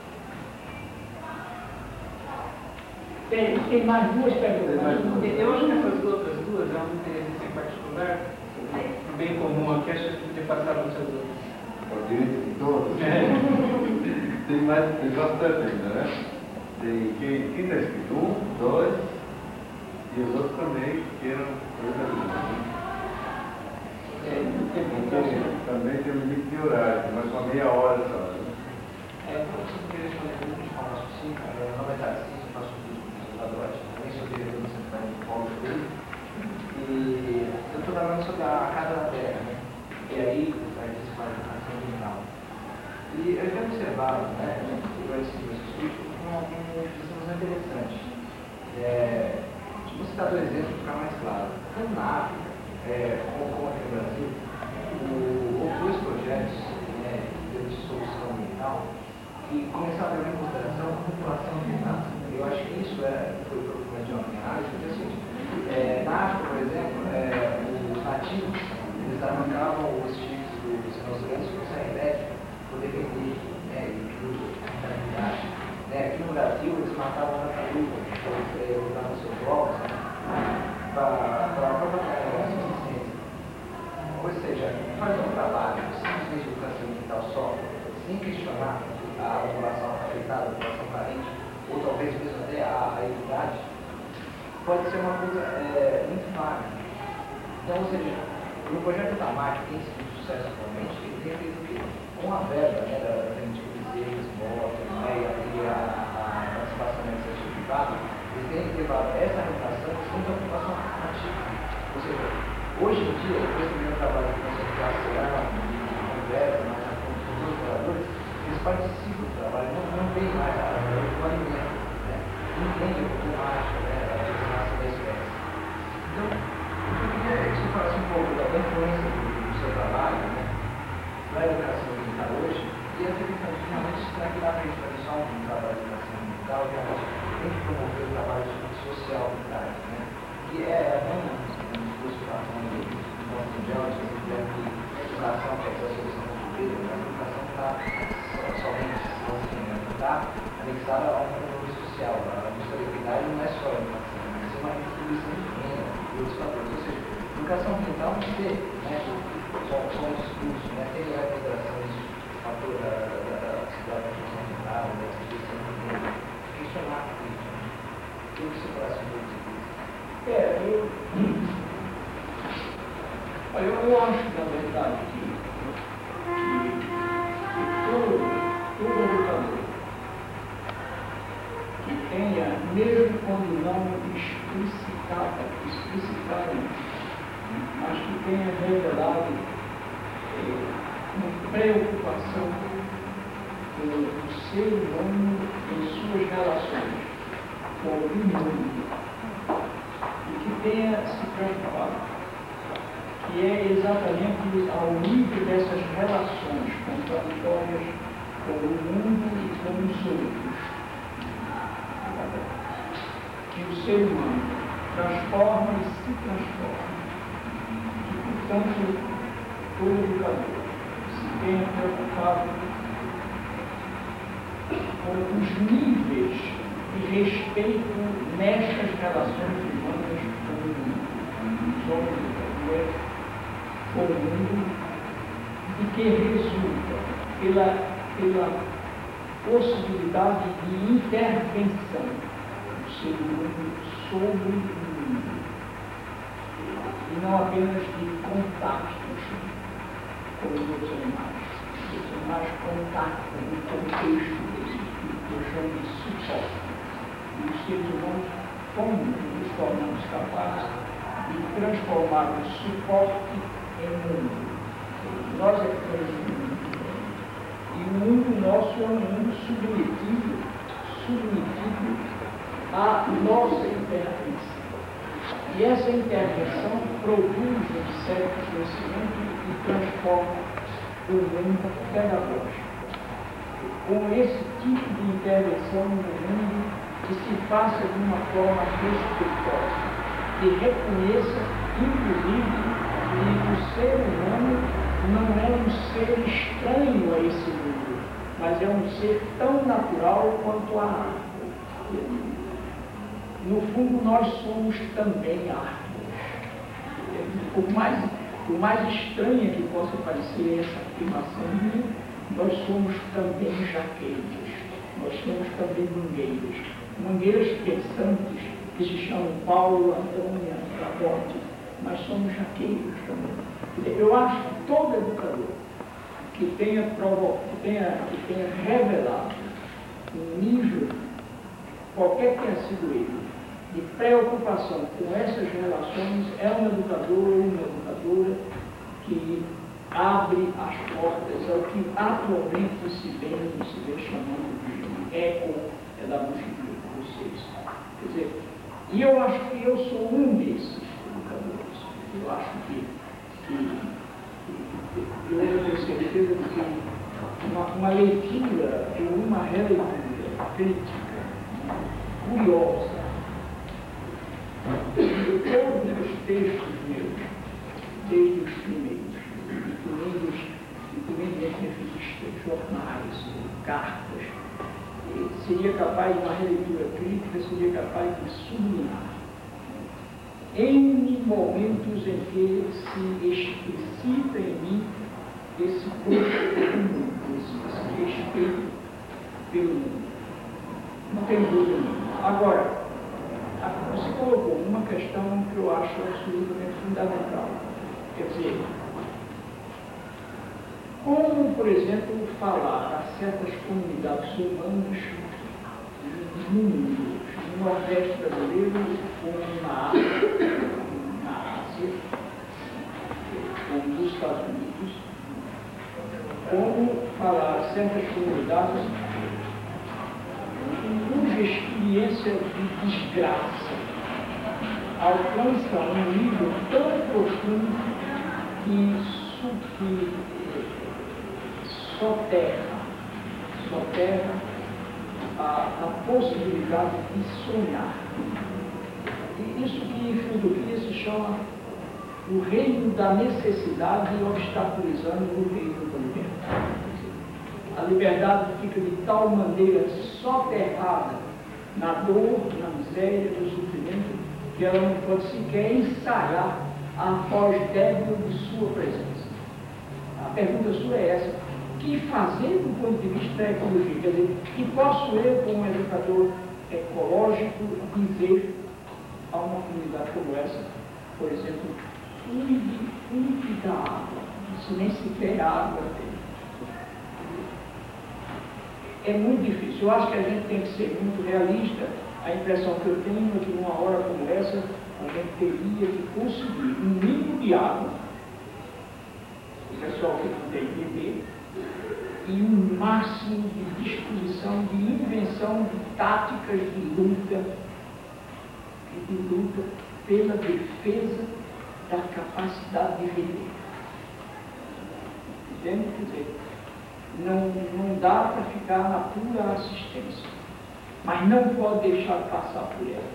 Tem mais duas perguntas. Eu acho que essas outras duas é um interesse em particular, bem comum aqui, acho que podia passar para vocês outros. O direito de todos. Tem bastante ainda, né? Tem quem está escrito 1, 2, e os outros também que eram também tem um limite de horário, mas uma meia hora só. Né? Eu queria responder de forma sucinta. Meu nome é Tarcísio, eu faço curso de computador, também sou diretor do Centro de Polo e eu estou trabalhando sobre a Casa da Terra, né? E aí, a educação ambiental. E eu já observado, né, durante esse estudo, uma discussão interessante. Vou citar dois exemplos para ficar mais claro. Tanto na África, como aqui no Brasil, houve dois projetos de solução ambiental que começaram a levar em consideração a população ambiental. Eu acho que isso foi problema de uma análise, porque assim, na África, por exemplo, os nativos, eles arrancavam os chifres dos é uma coisa muito vaga. Então, ou seja, o projeto Itamar, que tem sido um sucesso atualmente, ele tem feito o quê? Com a verba, né, da frente de cruzeiros, motos, né, e a participação da iniciativa privada, eles têm levado essa arrecadação como uma ocupação ativa. Ou seja, hoje em dia, depois do meu trabalho de conscientização, de conversa, mas com os trabalhadores, eles participam do trabalho, não tem mais o alimento, né? Entende a problemática, né, a designação da espécie. Então, eu queria que você falasse um pouco da influência do seu trabalho, né, na educação ambiental hoje, e a realmente aqui na frente fazer só um trabalho de educação ambiental, realmente tem que promover o trabalho social por trás, né? Que é um discurso da nosso mundial, a gente quer que a educação quer ser a solução do problema, mas a educação está somente está anexada a um valor social. A sustentabilidade não é só a educação, mas é uma distribuição de renda e outros fatores. Ou seja, a educação ambiental não tem, né, só um discurso, né, tem a integração do fator da construção ambiental, da distribuição de renda, questionar isso. O que você falasse um pouco disso? Eu acho, na verdade, que todo educador que tenha, mesmo quando não explicitadamente, mas que tenha revelado uma preocupação com o ser humano em suas relações com o mundo, e que tenha se preocupado, que é exatamente ao nível dessas relações contraditórias com o mundo e com os outros, que o ser humano transforma e se transforma. E, portanto, todo educador se tenha preocupado com os níveis de respeito nestas relações humanas com o mundo, os homens e as mulheres, com o mundo, e que resulta pela possibilidade de intervenção do ser humano sobre o mundo, e não apenas de contactos com os outros animais. Os animais contactam no contexto desse que eu chamo de suporte. E os seres humanos, como nos tornamos capazes de transformar o suporte em mundo. Nós é que temos um mundo. E o mundo nosso é um mundo submetido à nossa intervenção. E essa intervenção produz um certo conhecimento e transforma o mundo pedagógico. Com esse tipo de intervenção no mundo, que se faça de uma forma respeitosa, que reconheça, inclusive, que o ser humano não é um ser estranho a esse mundo, mas é um ser tão natural quanto a árvore. No fundo, nós somos também árvores. Por mais estranha que possa parecer essa afirmação minha, nós somos também jaqueiros, nós somos também mangueiras pensantes, que se chamam Paulo, Antônia, Laporte, mas somos jaqueiros também. Eu acho que todo educador que tenha revelado um nível, qualquer que tenha sido ele, de preocupação com essas relações, é um educador ou uma educadora que abre as portas ao que atualmente se vem chamando de ecopedagogia. Quer dizer, e eu acho que eu sou um desses educadores. Eu acho que eu tenho certeza de que uma leitura ou uma releitura crítica, curiosa, de todos os textos meus, desde os primeiros, incluindo as revistas, jornais, cartas, seria capaz de uma releitura crítica, seria capaz de sublinhar N momentos em que se explicita em mim esse gosto comum, esse respeito pelo mundo. Não tem dúvida nenhuma. Agora, você colocou uma questão que eu acho absolutamente fundamental. Quer dizer, como, por exemplo, falar a certas comunidades humanas no mundo, no Nordeste brasileiro, como na Ásia, como nos Estados Unidos, como falar a certas comunidades cuja experiência de desgraça alcança um nível tão profundo que soterra a possibilidade de sonhar. E isso que em filosofia se chama o reino da necessidade obstaculizando o reino da liberdade. A liberdade fica de tal maneira soterrada na dor, na miséria, no sofrimento, que ela não pode sequer ensaiar a voz débil de sua presença. A pergunta sua é essa: que fazer do ponto de vista da ecologia? Quer dizer, que posso eu, como educador ecológico, dizer a uma comunidade como essa, por exemplo, cuide da água, se nem sequer água tem. É muito difícil. Eu acho que a gente tem que ser muito realista. A impressão que eu tenho é que numa hora como essa, a gente teria que conseguir um mínimo de água, o pessoal que não tem que beber, e um máximo de disposição, de invenção de táticas de luta pela defesa da capacidade de viver. Entende? Quer dizer, não dá para ficar na pura assistência, mas não pode deixar de passar por ela.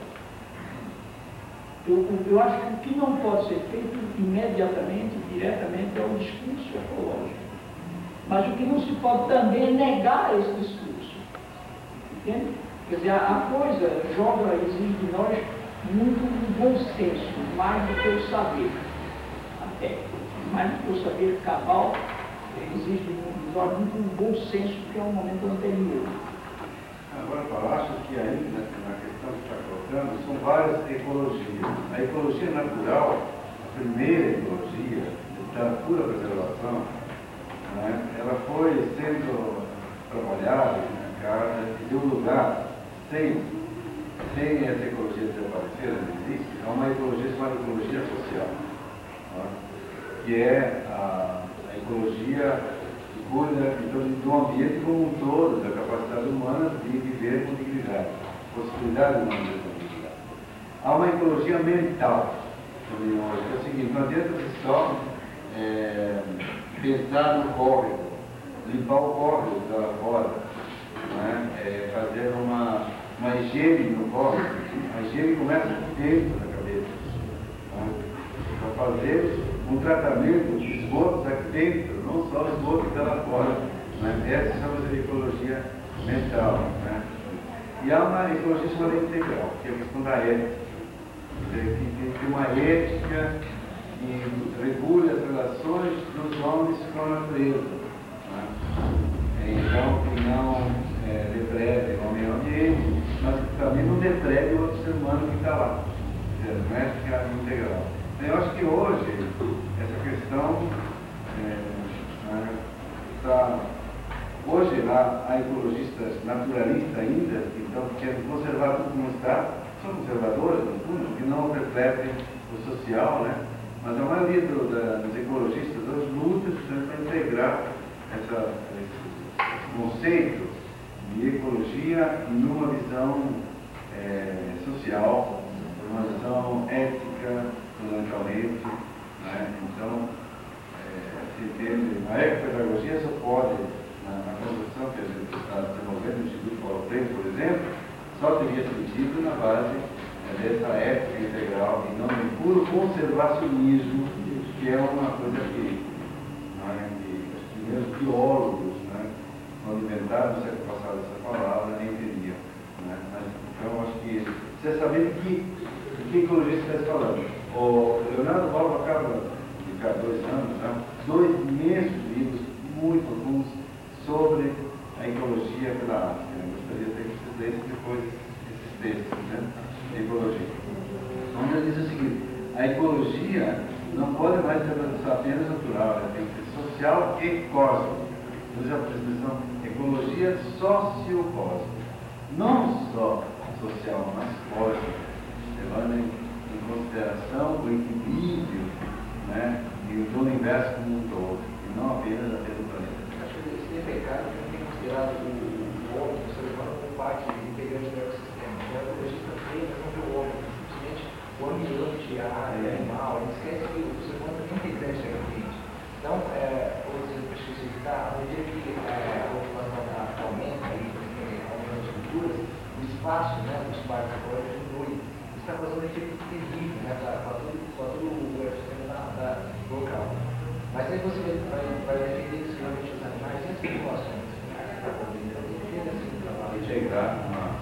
Eu acho que o que não pode ser feito imediatamente, diretamente, é o discurso ecológico. Mas o que não se pode também é negar esse discurso. Entende? Quer dizer, a coisa exige de nós muito bom senso, mais do que o saber. Até, mais do que o saber cabal, exige de nós muito bom senso, que é um momento anterior. Agora, eu acho que ainda, na questão que está colocando, são várias ecologias. A ecologia natural, a primeira ecologia, da pura preservação, né, ela foi sendo trabalhada, criada, e deu lugar, sem essa ecologia desaparecer, não existe, é uma ecologia chamada ecologia social, né, que é a ecologia que cuida então, do ambiente como um todo, da capacidade humana de viver com dignidade, possibilidade de uma vida com dignidade. Há uma ecologia mental, que é o seguinte: não adianta só pensar no córrego, limpar o córrego da fora, né? Fazer uma higiene no córrego. A higiene começa dentro da cabeça, né? Para fazer um tratamento de esgotos aqui dentro, não só o esgoto que está lá fora, né? Essa chama-se de ecologia mental, né? E há uma ecologia chamada integral, que é a questão da ética, que tem uma ética que regule as relações dos homens com a natureza, né? Então, que não deprede o meio ambiente, mas que também não deprede o outro ser humano que está lá. Não é ética integral. Eu acho que hoje essa questão está. Hoje lá há ecologistas naturalistas ainda, que estão querendo conservar tudo como está, são conservadores, no fundo, que não refletem o social, né? Mas a maioria dos ecologistas hoje luta para integrar esse conceito de ecologia numa visão social, numa visão ética, fundamentalmente, né? Então, se entende, a ecopedagogia só pode, na construção que a gente está desenvolvendo no Instituto Paulo Freire, por exemplo, só teria sentido na base dessa ética integral e não em puro conservacionismo, que é uma coisa que os primeiros biólogos, né, quando inventaram no século passado essa palavra, nem entendiam, né? Mas, então, acho que você saber de que ecologia você está falando. O Leonardo Balbo acaba de publicar 2 anos, né, 2 imensos livros muito bons sobre a ecologia pela África. Eu gostaria até que vocês lessem depois esses textos, né, de ecologia. ecologia não pode mais ser apenas natural, ela tem que ser social e cósmica. Usa a expressão ecologia sociocósmica. Não só social, mas cósmica, levando em consideração o equilíbrio, né, do universo como um todo, e não apenas do planeta. Acho que esse pecado tem considerado o homem, o ser humano, como parte integrante do ecossistema. O ecologista fez, mas não vê o homem, simplesmente o ambiente, a área, o animal, ele esquece que o ser humano também tem integrante do ambiente. Então, ou seja, para especificar, à medida que a população aumenta, aumenta as culturas, o espaço, né, dos parques ecológicos diminui. Isso está causando um efeito terrível, né, para todo o ecossistema local. Mas aí você vai defender realmente os animais e as populações. Deixa eu entrar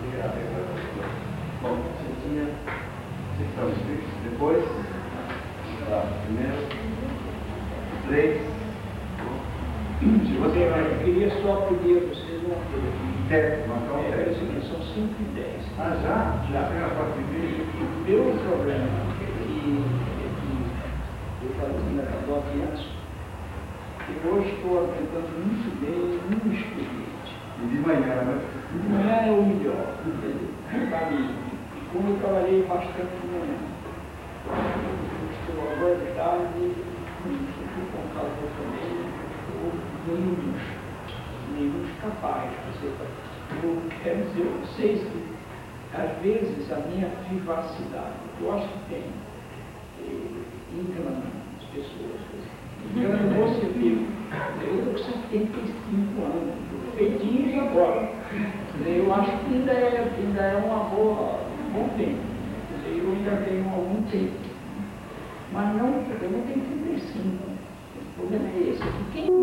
Bom, você tinha. Vocês estão inscritos? Depois? Tá, primeiro. 3. Se você Eu queria só pedir a vocês uma coisa. marcar um É o teste. seguinte, são 5h10. Ah, já? Já tem a parte de vídeo? O meu problema é que eu falei na Cadoquias, que hoje estou aguentando muito bem um expediente. E de manhã, né? Não é o melhor, entendeu? Para mim, como eu trabalhei bastante de manhã, estou agora de tarde, estou com calor também, ou menos capaz. Eu quero dizer a vocês que, às vezes, a minha vivacidade, eu acho que tem, engana as pessoas. Engana você, filho. Eu estou com 75 anos, feitinho agora. Eu acho que ainda é um bom tempo. Eu ainda tenho algum tempo. Mas não, eu não tenho 35. O problema é esse.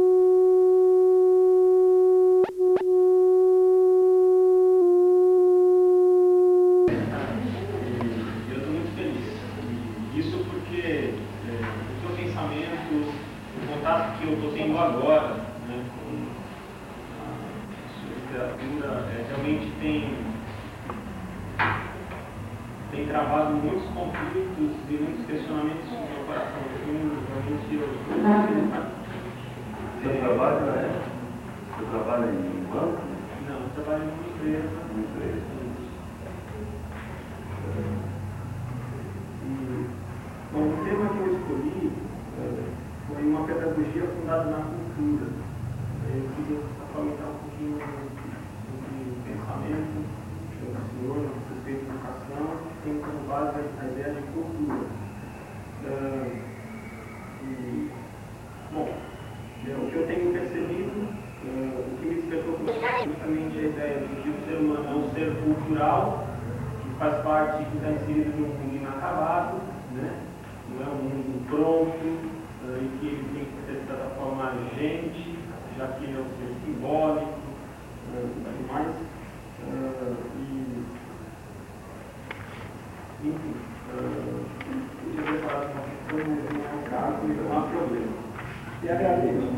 Eu estou muito feliz. Isso porque o seu pensamento, o contato que eu estou tendo agora, né, com a sua literatura, realmente tem travado muitos conflitos e muitos questionamentos no meu coração. Seu trabalho é em banco? Não, eu trabalho em uma empresa. Bom, o tema que eu escolhi foi uma pedagogia fundada na cultura. Eu queria comentar um pouquinho sobre o pensamento do senhor a respeito da educação, que tem como base a ideia de cultura. Bom, o que eu tenho percebido, o que me despertou justamente a ideia de o ser humano é um ser cultural, que faz parte, que está inserido num mundo inacabado, né? Não é um mundo pronto, e que ele tem que ser, de certa forma, agente, já que ele é um ser simbólico, e tudo mais. Enfim, podia ter falado uma questão, mas não é o caso e não há problema. E agradeço.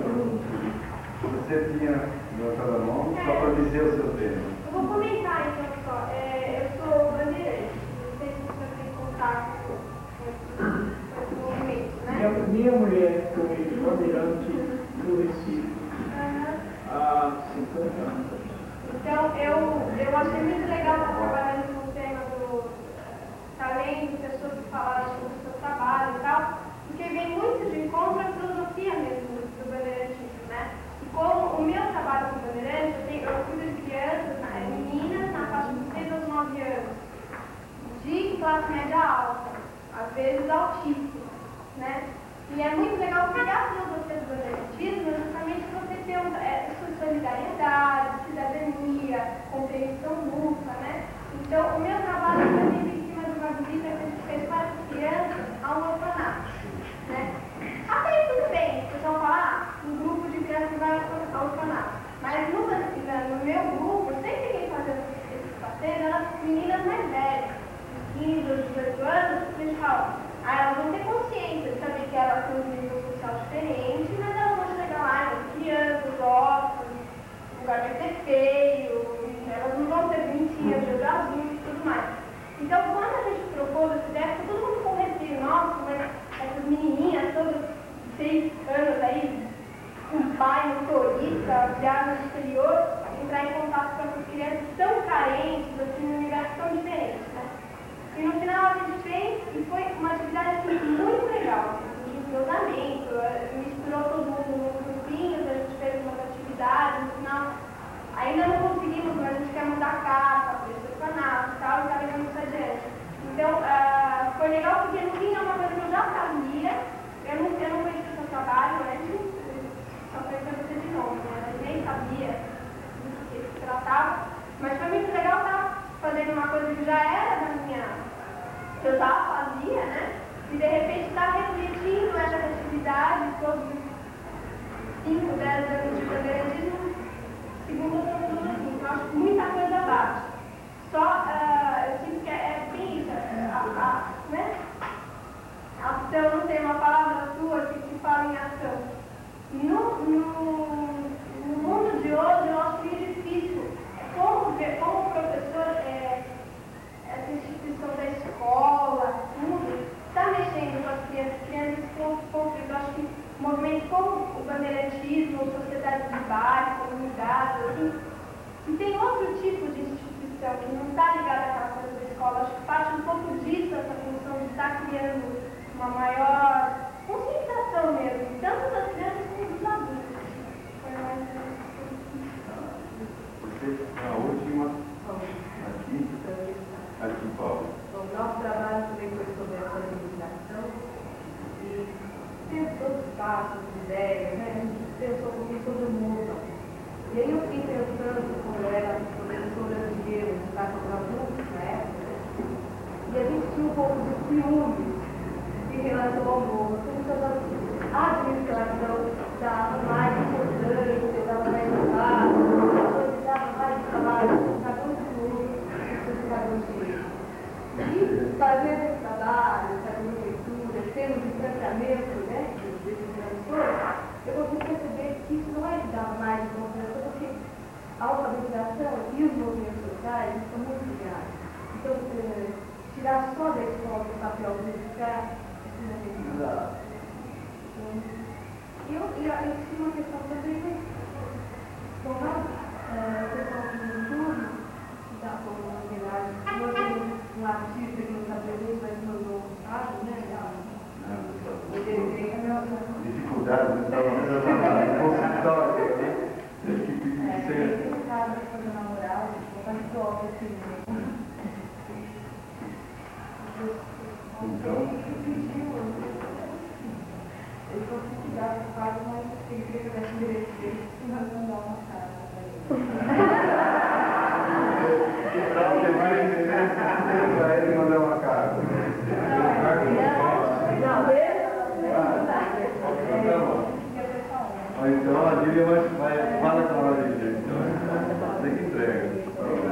Você tinha levantado a mão só para dizer o seu tema. Eu vou comentar então só. Eu sou bandeirante. Não sei se você tem contato com esse movimento, né? Minha mulher foi bandeirante do Recife há 50 anos. Então, eu achei muito legal estar trabalhando no tema do talento, pessoas que falaram sobre o seu trabalho e tal, porque vem muito de encontro à filosofia mesmo do bandeirantismo, né? E como o meu trabalho com bandeirante, eu cuido de crianças, meninas, na faixa de 6 aos 9 anos, de classe média alta, às vezes altíssima, né? E é muito legal porque a filosofia do bandeirantismo é justamente você ter solidariedade, cidadania, compreensão mútua, né? Então, o meu trabalho é sempre em cima de uma visita que a gente fez para as crianças a um orfanato, né? Até aí tudo bem, vocês vão falar, um grupo de crianças vai ao orfanato. Mas no meu grupo, sempre quem fazia esses passeios eram meninas mais velhas, 15 ou 18 anos, a gente fala, elas vão ter consciência de saber que elas têm um nível social diferente, mas elas vão chegar lá, crianças, órfãos, o lugar vai ser feio, elas não vão ter 20 anos de olho azul e tudo mais. Então, quando a gente propôs essa ideia, ficou todo mundo com receio. 6 anos aí, um pai motorista, viajar no exterior, entrar em contato com essas crianças tão carentes, assim, num universo tão diferente, né? E no final a gente fez, e foi uma atividade assim, muito legal, de entrosamento, misturou todo mundo nos grupinhos, a gente fez umas atividades, no final ainda não conseguimos, mas a gente quer mudar a casa, preço do canal e tal, e tá levando isso adiante. Então, foi legal porque no fim é uma coisa que eu já sabia, eu não conhecia o seu trabalho antes, só conhecia você de novo, né? Eu nem sabia do que se tratava, mas foi muito legal estar fazendo uma coisa que já era da minha, que eu já fazia, né? E de repente estar refletindo essas atividades sobre 5, 10 anos de bandeirantismo, segundo o professor, assim, eu acho que muita coisa bate. Só, eu sinto que é bem isso, né? Ação, não tem uma palavra sua que fala em ação. No mundo de hoje, eu acho meio difícil. Como professor, essa instituição da escola, tudo, está mexendo com as crianças, criando esse conflito. Eu acho que movimentos como o bandeirantismo, sociedade de bairro, comunidade, assim, e tem outro tipo de instituição que não está ligada àquela coisa da escola. Acho que parte um pouco disso, essa função de estar criando uma maior conscientização mesmo, tanto das crianças como dos adultos. Foi mais Você, a última, aqui, Paulo. O nosso trabalho também foi sobre a comunicação e pensou os passos, ideias, né? A gente pensou sobre o mundo. E aí eu fiquei pensando, como eu era professora de educação para adultos na época, e a gente tinha um pouco de ciúme em relação ao mundo. A administração dava mais importância, dava mais trabalho, dava mais trabalho, cada um de tudo, cada um de tudo. E fazendo esse trabalho, fazendo leitura, tendo distanciamento, né, desses professores, eu consegui perceber que isso não é que dava mais importância, porque a alfabetização e os movimentos sociais são muito ligados. Então, tirar só da escola o papel de educar, isso não é e eu tinha uma questão também, como a questão do estudo, que está como uma homenagem, um artista que não está presente, mas mandou um quadro, né? Dificuldade, né? Estava fazendo consultório, né? Tem um caso de fazer namorado, botar de prova, assim, então, ele foi cuidar do quadro, mas tem que ver o direito dele, e nós vamos dar uma cara para ele. para ele mandar uma carta. Então a Lília vai fala com a Lília, então você que entrega.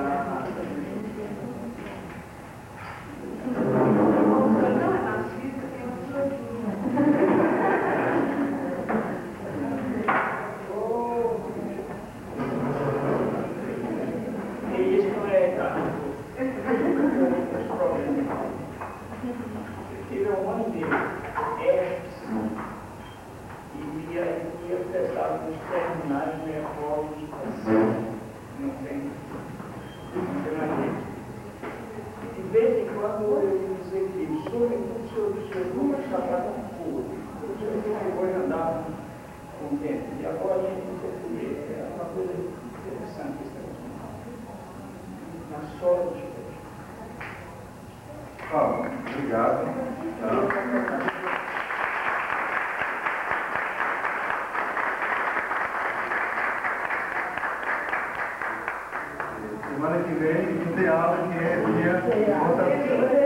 E agora a gente português, é uma coisa interessante na sola do chute. Paulo, obrigado. Semana que vem tem aula que é dia de votação.